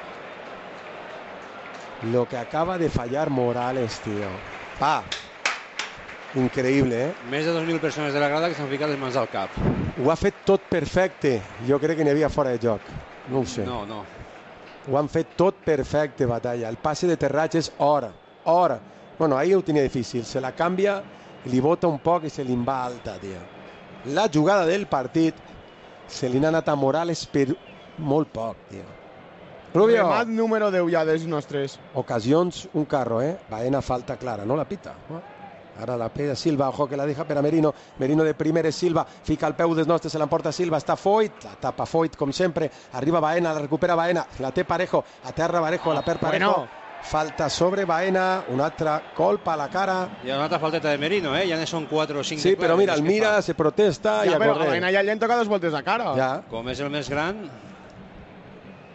Lo que acaba de fallar Morales, tio. Pa. Increïble, eh? Més de dos mil persones de la grada que s'han ficat les mans al cap. Ho ha fet tot perfecte. Jo crec que n'hi havia fora de joc. No ho sé. No, no. Ho han fet tot perfecte, Batalla. El passe de Terrats és hora. Hora. Bueno, ahir ho tenia difícil. Se la canvia, li bota un poc i se li va alta, tio. La jugada del partit se li n'ha anat a Morales per molt poc, tio. Rubio. Remat número deu ja dels nostres. Ocasions, un carro, eh? Baena falta clara, no la pita. Ara la pega Silva, ojo que la deja per a Merino. Merino de primer és Silva, fica el peu dels nostres, se l'emporta Silva, està Foyt, la tapa Foyt com sempre, arriba Baena, la recupera Baena, la té Parejo, aterra Parejo, la perd Parejo. Bueno. Falta sobre Baena, un altre colp a la cara. Hi ha una altra falteta de Merino, eh? Ja ne són quatre o cinc. Sí, però mira, el mira, se protesta ja, i a però correr. a Baena ja li han tocat dos voltes a cara. Ja. Com és el més gran...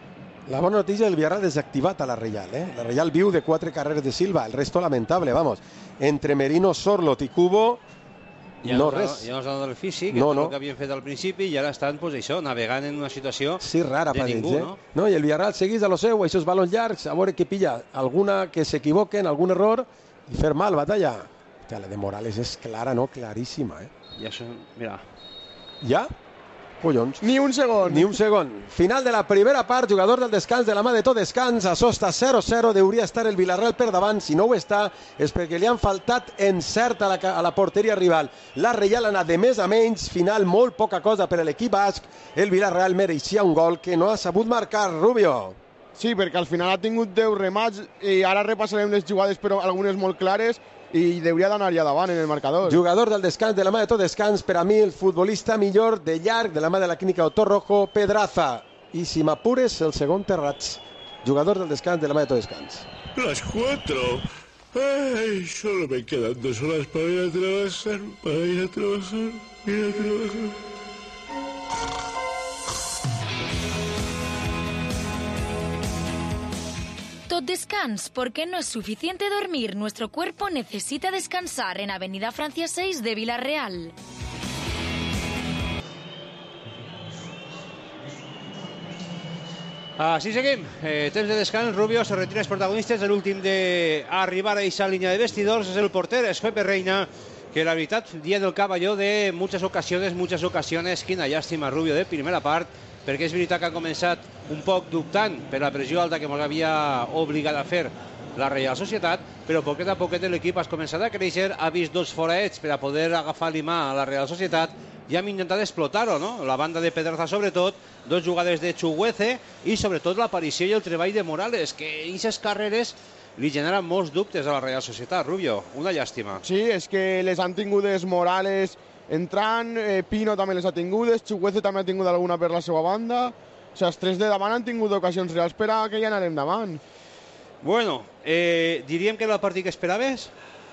La bona notícia, el Villarreal desactivat a la Reial, eh? La Reial viu de quatre carreres de Silva, el resto lamentable, vamos. Entre Merino, Sorlot i Cubo, ja no no res. Ja no es dona del físic, no, és no. el que havien fet al principi, i ara estan, pues, això, navegant en una situació sí, rara, de ningú, eh? no? No, i el Villarreal seguís a lo seu, aquests balons llargs, a veure què pilla, alguna que s'equivoquen, algun error, i fer mal, batalla. Hòstia, la de Morales és clara, no? Claríssima, eh? I això, mira... Ja? Collons. Ni un segon. Ni un segon. Final de la primera part, jugador del descans de la mà de tot descans, a sosta zero zero, deuria estar el Villarreal per davant, si no ho està és perquè li han faltat encert a la, a la porteria rival. La Reial ha anat de més a menys, final molt poca cosa per a l'equip basc, el Villarreal mereixia un gol que no ha sabut marcar, Rubio. Sí, perquè al final ha tingut deu remats i ara repassarem les jugades, però algunes molt clares, i hauria d'anar ja davant en el marcador. Jugador del descans de la mà de tot descans, per a mi el futbolista millor de llarg de la mà de la clínica Autor Rojo, Pedraza. I si m'apures, el segon Terrats. Jugador del descans de la mà de tot descans. Las cuatro. Ay, solo me quedan dos horas para ir a trabajar, para ir a trabajar, ir a trabajar. Tot descans, porque no es suficiente dormir. Nuestro cuerpo necesita descansar en Avenida Francia seis de Villarreal. Així seguim. Eh, temps de descans. Rubio se retira els protagonistes. L'últim d'arribar a aquesta línia de vestidors és el porter, és Pepe Reina, que la veritat, dia del caballó de muchas ocasiones, muchas ocasiones. Quina llàstima, Rubio, de primera part, perquè és veritat que ha començat un poc dubtant per la pressió alta que ens havia obligat a fer la Reial Societat, però poquet a poquet l'equip ha començat a créixer, ha vist dos foraets per a poder agafar l'imà a la Reial Societat i hem intentat explotar-ho, no? La banda de Pedraza sobretot, dos jugades de Chuguece i sobretot l'aparició i el treball de Morales, que en aquestes carreres li generen molts dubtes a la Reial Societat, Rubio, una llàstima. Sí, és que les han tingudes Morales entrant, eh, Pino també les ha tingudes, Chuguece també ha tingut alguna per la seva banda, o sigui, els tres de davant han tingut ocasions reals per a que ja anarem davant. Bueno, eh, diríem que era el partit que esperaves?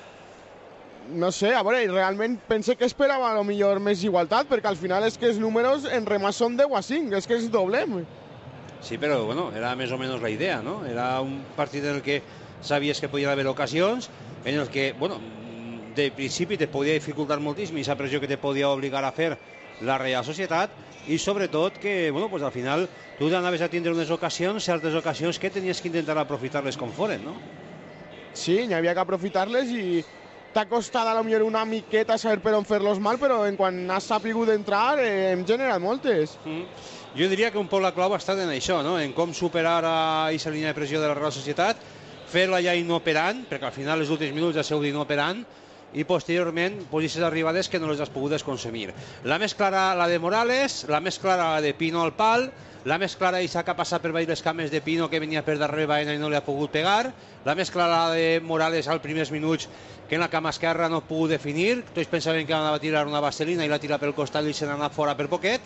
No sé, a veure, realment pensé que esperava a lo millor més igualtat, perquè al final és que els números en remàs són deu a cinc, és que és doblem. Sí, però bueno, era més o menys la idea, no? Era un partit en el que sabies que podien haver ocasions, en el que, bueno, de principi te podia dificultar moltíssim aquesta pressió que te podia obligar a fer la Reial Societat i sobretot que, bueno, pues al final tu anaves a tindre unes ocasions, certes ocasions que tenies que intentar aprofitar-les com foren, no? Sí, n'hi havia que aprofitar-les i t'ha costat a lo millor una miqueta saber per on fer-los mal, però en quan has sapigut entrar eh, hem generat moltes. Mm. Jo diria que un poc la clau ha estat en això, no? En com superar aquesta línia de pressió de la Reial Societat, fer-la ja inoperant, perquè al final els últims minuts ha sigut inoperant, i posteriorment posicions arribades que no les has pogut consumir. La més clara la de Morales, la més clara la de Pino al pal, la més clara Isa que ha passat per baix les cames de Pino que venia per darrere Baena i no li ha pogut pegar, la més clara la de Morales als primers minuts que en la cama esquerra no ha pogut definir, tots pensaven que anava a tirar una vaselina i la tira pel costat i se n'ha anat fora per poquet,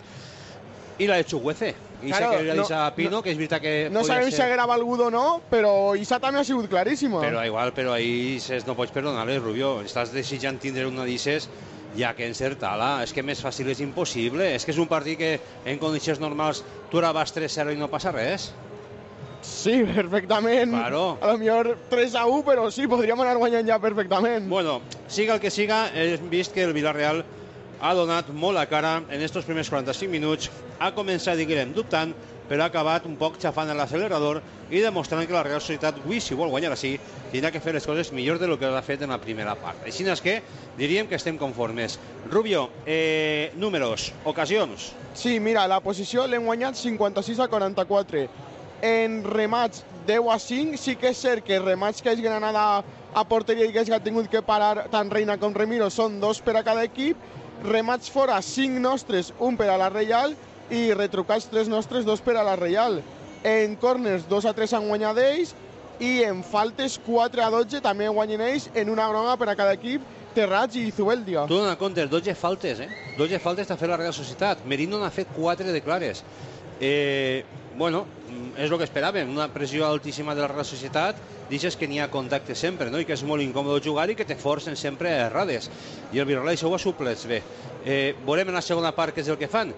i la de Chuguece, Isa Claro, que li ha dit a Pino, no, que és veritat que no podia sabem ser... si haguera valgut o no, però Isa també ha sigut claríssima. Però igual, però ahí ses, no pots perdonar-les, Rubio. Estàs desitjant tindre una d'ixes ja que encertar-la. És que més fàcil és impossible. És que és un partit que en condicions normals tu ara vas tres zero i no passa res. Sí, perfectament. Claro. A lo millor tres a u, però sí, podríem anar guanyant ja perfectament. Bueno, siga el que siga, hem vist que el Villarreal ha donat molt la cara en estos primers quaranta-cinc minuts, ha començat, diguem, dubtant, però ha acabat un poc xafant l'accelerador i demostrant que la Real Societat, avui, si vol guanyar així, tindrà que fer les coses millor de lo que ha fet en la primera part. Així és que diríem que estem conformes. Rubio, eh, números, ocasions. Sí, mira, la posició l'hem guanyat cinquanta-sis a quaranta-quatre. En remats deu a cinc, sí que és cert que remats que hagin anat a, a porteria i que hagin tingut que parar tant Reina com Remiro són dos per a cada equip. Remats fora, cinc nostres, un per a la Reial, i retrucats tres nostres, dos per a la Reial. En corners, dos a tres han guanyat ells, i en faltes, quatre a dotze també guanyen ells, en una groga per a cada equip, Terrats i Zubeldia. Tu dona compte, dotze faltes, eh? dotze faltes t'ha fet la Real Societat. Merino n'ha fet quatre de clares. Eh, bueno, és el que esperàvem, una pressió altíssima de la Real Societat, deixes que n'hi ha contacte sempre, no? I que és molt incòmode jugar i que te forcen sempre errades. I el Villarreal això ho ha suplert bé. Eh, veurem en la segona part què és el que fan,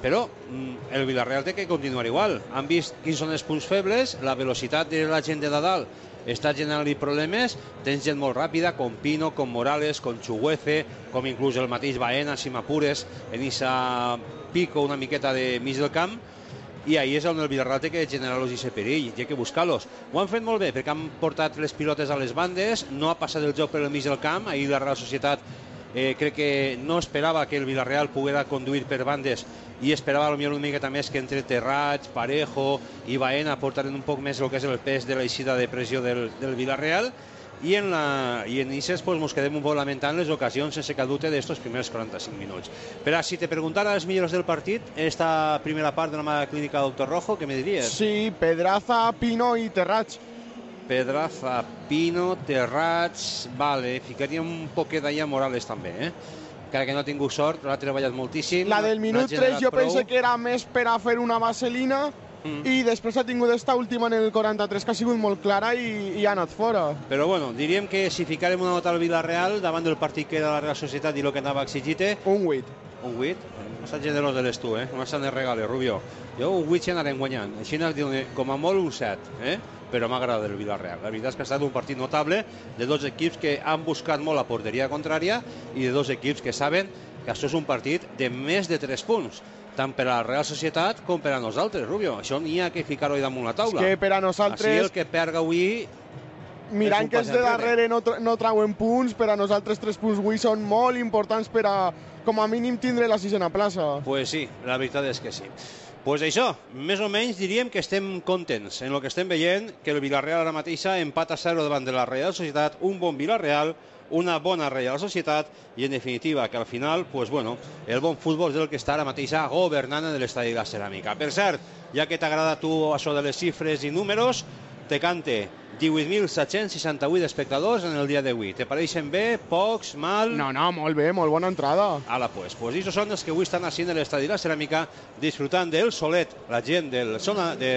però el Villarreal té que continuar igual. Han vist quins són els punts febles, la velocitat de la gent de dalt està generant-li problemes, tens gent molt ràpida, com Pino, com Morales, com Chuguece, com inclús el mateix Baena, si m'apures, en esa pico una miqueta de mig del camp, i ahí és on el Villarreal té que generar-los aquest perill, té que buscar-los. Ho han fet molt bé, perquè han portat les pilotes a les bandes, no ha passat el joc per el mig del camp, ahir la Real Societat eh, crec que no esperava que el Villarreal poguera conduir per bandes i esperava potser una miqueta més que entre Terrats, Parejo i Baena portaren un poc més el que és el pes de l'eixida de pressió del, del Villarreal, i en, la, i en Ises pues, ens quedem un poc lamentant les ocasions sense que dute d'estos primers quaranta-cinc minuts. Però si te preguntara els millors del partit, esta primera part de la mà clínica Doctor Rojo, què me diries? Sí, Pedraza, Pino i Terrats. Pedraza, Pino, Terrats, vale, ficaria un poquet d'allà Morales també, eh? Encara que no ha tingut sort, l'ha treballat moltíssim. La del minut tres jo prou. Pense que era més per a fer una vaselina, mm. i després ha tingut esta última en el quaranta-tres que ha sigut molt clara i, i ha anat fora. Però bueno, diríem que si ficarem una nota al Villarreal davant del partit que era la Real Societat i el que anava a exigir-te... Un vuit. Un vuit? No saps generós eres tu, eh? No se'n regales, Rubio. Jo un vuit ja anarem guanyant. Així com a molt un set, eh? Però m'agrada el Villarreal. La veritat és que ha estat un partit notable de dos equips que han buscat molt la porteria contrària i de dos equips que saben que això és un partit de més de tres punts, tant per a la Real Societat com per a nosaltres, Rubio. Això n'hi ha que ficar-ho damunt la taula. És que per a nosaltres... Així el que perga avui... Mirant que els de darrere no, no trauen punts, per a nosaltres tres punts avui són molt importants per a, com a mínim, tindre la sisena plaça. Pues sí, la veritat és que sí. Pues això, més o menys diríem que estem contents en el que estem veient, que el Villarreal ara mateixa empat a zero davant de la Real Societat, un bon Villarreal, una bona Real Societat i, en definitiva, que al final, pues bueno, el bon futbol és el que està ara mateixa governant en l'estadi de la Ceràmica. Per cert, ja que t'agrada a tu això de les xifres i números, te cante divuit mil set-cents seixanta-vuit espectadors en el dia d'avui. Te pareixen bé? Pocs? Mal? No, no, molt bé, molt bona entrada. Ala, pues. Pues aquests són els que avui estan així en l'estadi de la Ceràmica, disfrutant del solet, la gent del zona, de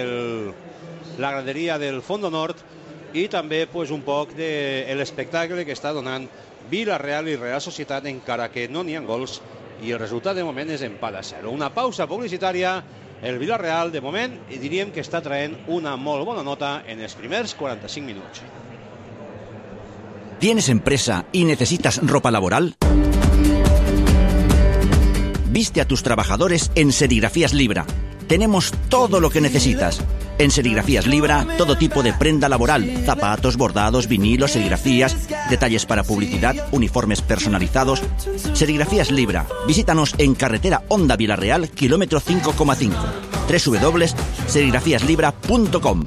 la graderia del Fondo Nord, i també pues, un poc de l'espectacle que està donant Villarreal i Real Societat, encara que no n'hi ha gols, i el resultat de moment és empat a zero. Una pausa publicitària. El Villarreal, de moment, diríem que està traient una molt bona nota en els primers quaranta-cinc minuts. ¿Tienes empresa y necesitas ropa laboral? Viste a tus trabajadores en Serigrafías Libra. Tenemos todo lo que necesitas. En Serigrafías Libra, todo tipo de prenda laboral, zapatos, bordados, vinilos, serigrafías, detalles para publicidad, uniformes personalizados. Serigrafías Libra. Visítanos en carretera Honda Villarreal, kilómetro cinco coma cinco. doble u doble u doble u punto serigrafías libra punto com.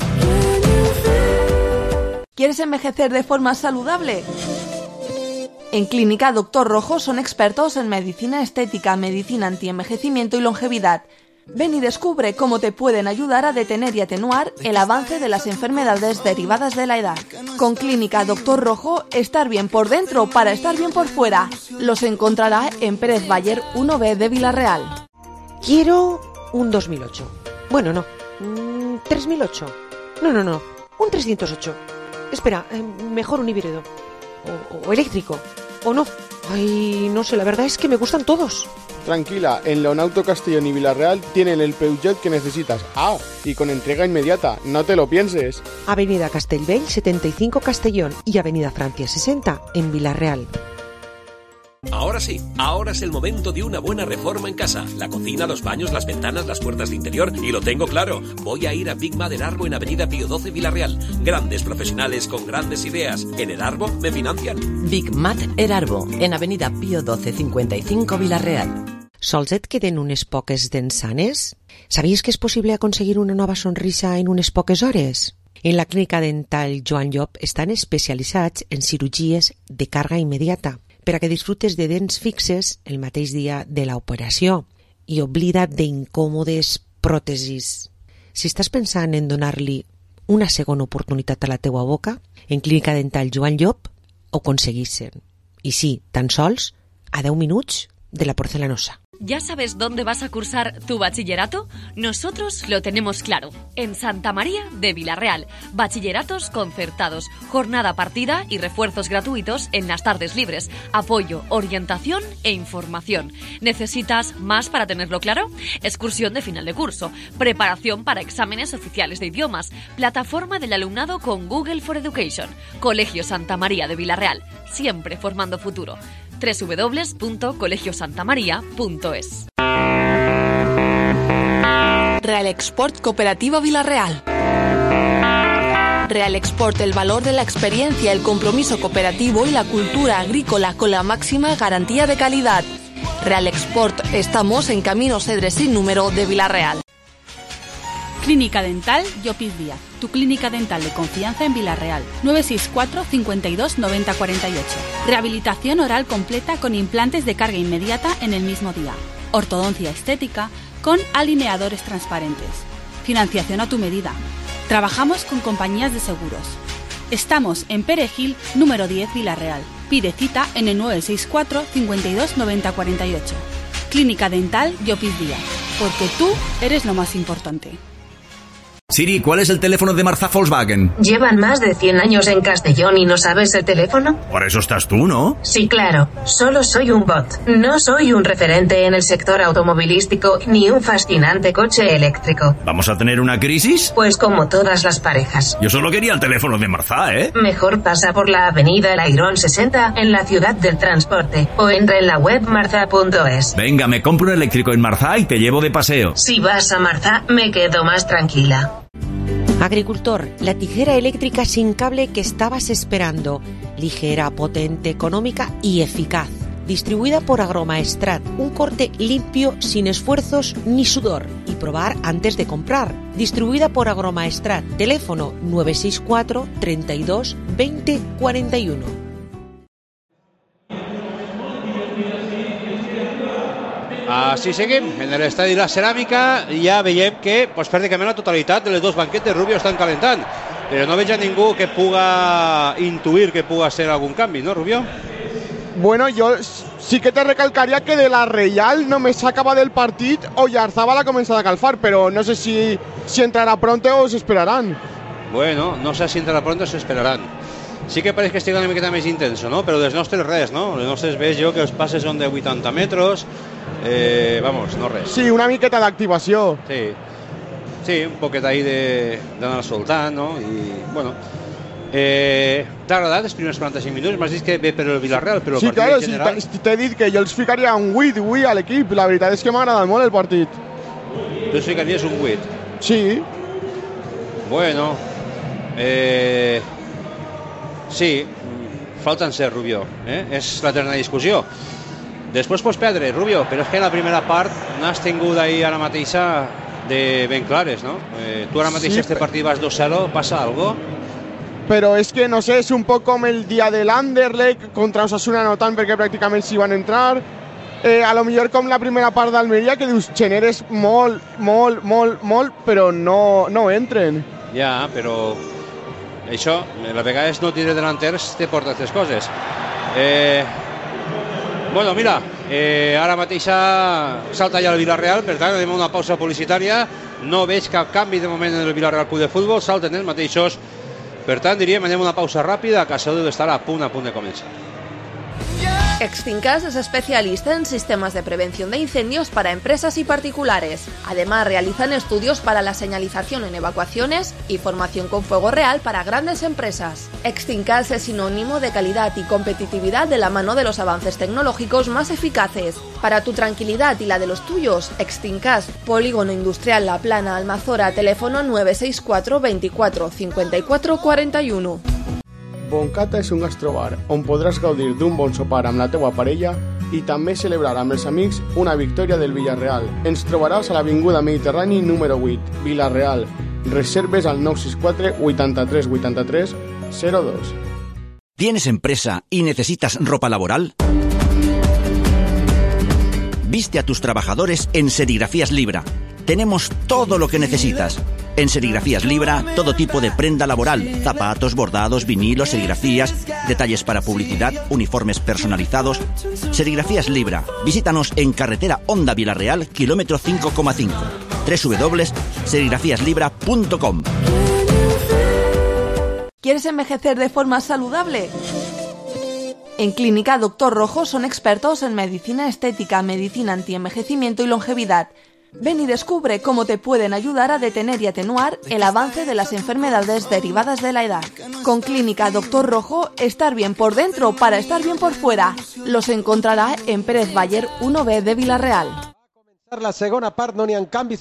¿Quieres envejecer de forma saludable? En Clínica Doctor Rojo son expertos en medicina estética, medicina antienvejecimiento y longevidad. Ven y descubre cómo te pueden ayudar a detener y atenuar el avance de las enfermedades derivadas de la edad. Con Clínica Doctor Rojo, estar bien por dentro para estar bien por fuera. Los encontrará en Pérez Bayer uno B de Villarreal. Quiero un dos mil ocho. Bueno, no. Mm, tres mil ocho. No, no, no. Un trescientos ocho. Espera, eh, mejor un híbrido. O, o eléctrico. O no. Ay, no sé, la verdad es que me gustan todos. Tranquila, en Leonauto Castellón y Villarreal tienen el Peugeot que necesitas. Ah, y con entrega inmediata, no te lo pienses. Avenida Castellbell setenta y cinco Castellón y Avenida Francia sesenta en Villarreal. Ahora sí, ahora es el momento de una buena reforma en casa. La cocina, los baños, las ventanas, las puertas de interior. Y lo tengo claro, voy a ir a Big Mat Erarbo en Avenida Pío doce Villarreal. Grandes profesionales con grandes ideas. En Erarbo me financian. Big Mat Erarbo en Avenida Pío doce cincuenta y cinco Villarreal. Sols et queden unes poques dents sanes? Sabies que és possible aconseguir una nova sonrisa en unes poques hores? En la clínica dental Joan Llop estan especialitzats en cirurgies de càrrega immediata per a que disfrutes de dents fixes el mateix dia de l'operació i oblida't d'incòmodes pròtesis. Si estàs pensant en donar-li una segona oportunitat a la teua boca, en clínica dental Joan Llop ho aconseguissin. I sí, tan sols a deu minuts de la porcelanosa. ¿Ya sabes dónde vas a cursar tu bachillerato? Nosotros lo tenemos claro. En Santa María de Vilarreal. Bachilleratos concertados, jornada partida y refuerzos gratuitos en las tardes libres. Apoyo, orientación e información. ¿Necesitas más para tenerlo claro? Excursión de final de curso. Preparación para exámenes oficiales de idiomas. Plataforma del alumnado con Google for Education. Colegio Santa María de Vilarreal. Siempre formando futuro. doble u doble u doble u punto colegio santa maría punto es. Real Export Cooperativa Vilarreal. Real Export, el valor de la experiencia, el compromiso cooperativo y la cultura agrícola con la máxima garantía de calidad. Real Export, estamos en Camino Cedres sin número de Vilarreal. Clínica Dental Llopis Díaz, tu clínica dental de confianza en Vilarreal. nueve seis cuatro, cinco dos, nueve cero cuatro ocho. Rehabilitación oral completa con implantes de carga inmediata en el mismo día. Ortodoncia estética con alineadores transparentes. Financiación a tu medida. Trabajamos con compañías de seguros. Estamos en Perejil, número diez, Vilarreal. Pide cita en el nueve seis cuatro, cinco dos, nueve cero cuatro ocho. Clínica Dental Llopis Díaz, porque tú eres lo más importante. Siri, ¿cuál es el teléfono de Marza Volkswagen? ¿Llevan más de cien años en Castellón y no sabes el teléfono? Por eso estás tú, ¿no? Sí, claro. Solo soy un bot. No soy un referente en el sector automovilístico ni un fascinante coche eléctrico. ¿Vamos a tener una crisis? Pues como todas las parejas. Yo solo quería el teléfono de Marza, ¿eh? Mejor pasa por la avenida El Airón sesenta en la ciudad del transporte o entra en la web marza punto es. Venga, me compro un eléctrico en Marza y te llevo de paseo. Si vas a Marza, me quedo más tranquila. Agricultor, la tijera eléctrica sin cable que estabas esperando. Ligera, potente, económica y eficaz. Distribuida por Agromaestrat, un corte limpio, sin esfuerzos ni sudor. Y probar antes de comprar. Distribuida por Agromaestrat. Teléfono nueve seis cuatro, treinta y dos, veinte, cuarenta y uno. Així seguim, en l'estadi La Ceràmica ja veiem que pues, pràcticament la totalitat de les dos banquetes Rubio estan calentant, però no veig a ningú que puga intuir que puga ser algun canvi, ¿no, Rubio? Bueno, yo sí que te recalcaría que de la Real només s'ha acabat el partit o Yarzabal ha començat a calfar, però no sé si, si entrarà pronto o s'esperaran. Bueno, no sé si entrarà pronto o s'esperaran. Sí que pareix que estigui una miqueta més intenso, no? Però dels nostres res, no? Les nostres veig jo que els passes són de vuitanta metres, eh, vamos, no res. Sí, una miqueta d'activació. Sí, sí, un poquet ahí d'anar soltant, no? I, bueno, eh, t'ha agradat els primers quaranta-cinc minuts? M'has dit que ve per el Vilarreal, però el sí, partit claro, en general... Sí, t'he dit que jo els ficaria un vuit avui a l'equip. La veritat és que m'ha agradat molt el partit. Tu els ficaries un vuit? Sí. Bueno, eh... sí, falten ser, Rubio, eh? És l'eterna discussió. Després pots perdre, Rubio, però és que en la primera part n'has tingut ahí ara mateixa de ben clares, no? Eh, tu ara mateix sí, este partit vas dos cero, passa algo? Però és que, no sé, és un poc com el dia de l'Anderlecht contra Osasuna, no tant perquè pràcticament s'hi van entrar. Eh, a lo millor com la primera part d'Almeria, que dius, generes molt, molt, molt, molt, però no, no entren. Ja, però... això, a vegades no tindre delanters te porta aquestes coses. Eh, bueno, mira, eh, ara mateixa salta ja el Vilarreal, per tant, anem a una pausa publicitària. No veig cap canvi de moment en el Vilarreal Club de Futbol, salten els mateixos. Per tant, diríem, anem a una pausa ràpida, que això deu estar a punt, a punt de començar. Extincas es especialista en sistemas de prevención de incendios para empresas y particulares. Además, realizan estudios para la señalización en evacuaciones y formación con fuego real para grandes empresas. Extincas es sinónimo de calidad y competitividad de la mano de los avances tecnológicos más eficaces. Para tu tranquilidad y la de los tuyos, Extincas, Polígono Industrial La Plana, Almazora, teléfono nueve seis cuatro, veinticuatro, cincuenta y cuatro, cuarenta y uno. Boncata és un gastrobar on podràs gaudir d'un bon sopar amb la teua parella i també celebrar amb els amics una victòria del Villarreal. Ens trobaràs a l'Avinguda Mediterrani número vuit, Vilarreal. Reserves al nueve seis cuatro, ochenta y tres, ochenta y tres, cero dos. ¿Tienes empresa y necesitas ropa laboral? Viste a tus trabajadores en Serigrafías Libra. Tenemos todo lo que necesitas. En Serigrafías Libra, todo tipo de prenda laboral, zapatos, bordados, vinilos, serigrafías, detalles para publicidad, uniformes personalizados. Serigrafías Libra. Visítanos en carretera Honda Vilarreal, kilómetro cinco coma cinco. doble u doble u doble u punto serigrafías libra punto com. ¿Quieres envejecer de forma saludable? En Clínica Doctor Rojo son expertos en medicina estética, medicina antienvejecimiento y longevidad. Ven y descubre cómo te pueden ayudar a detener y atenuar el avance de las enfermedades derivadas de la edad. Con Clínica Doctor Rojo, estar bien por dentro para estar bien por fuera. Los encontrará en Pérez Bayer uno B de Vilarreal. La segona part no n'hi ha canvis.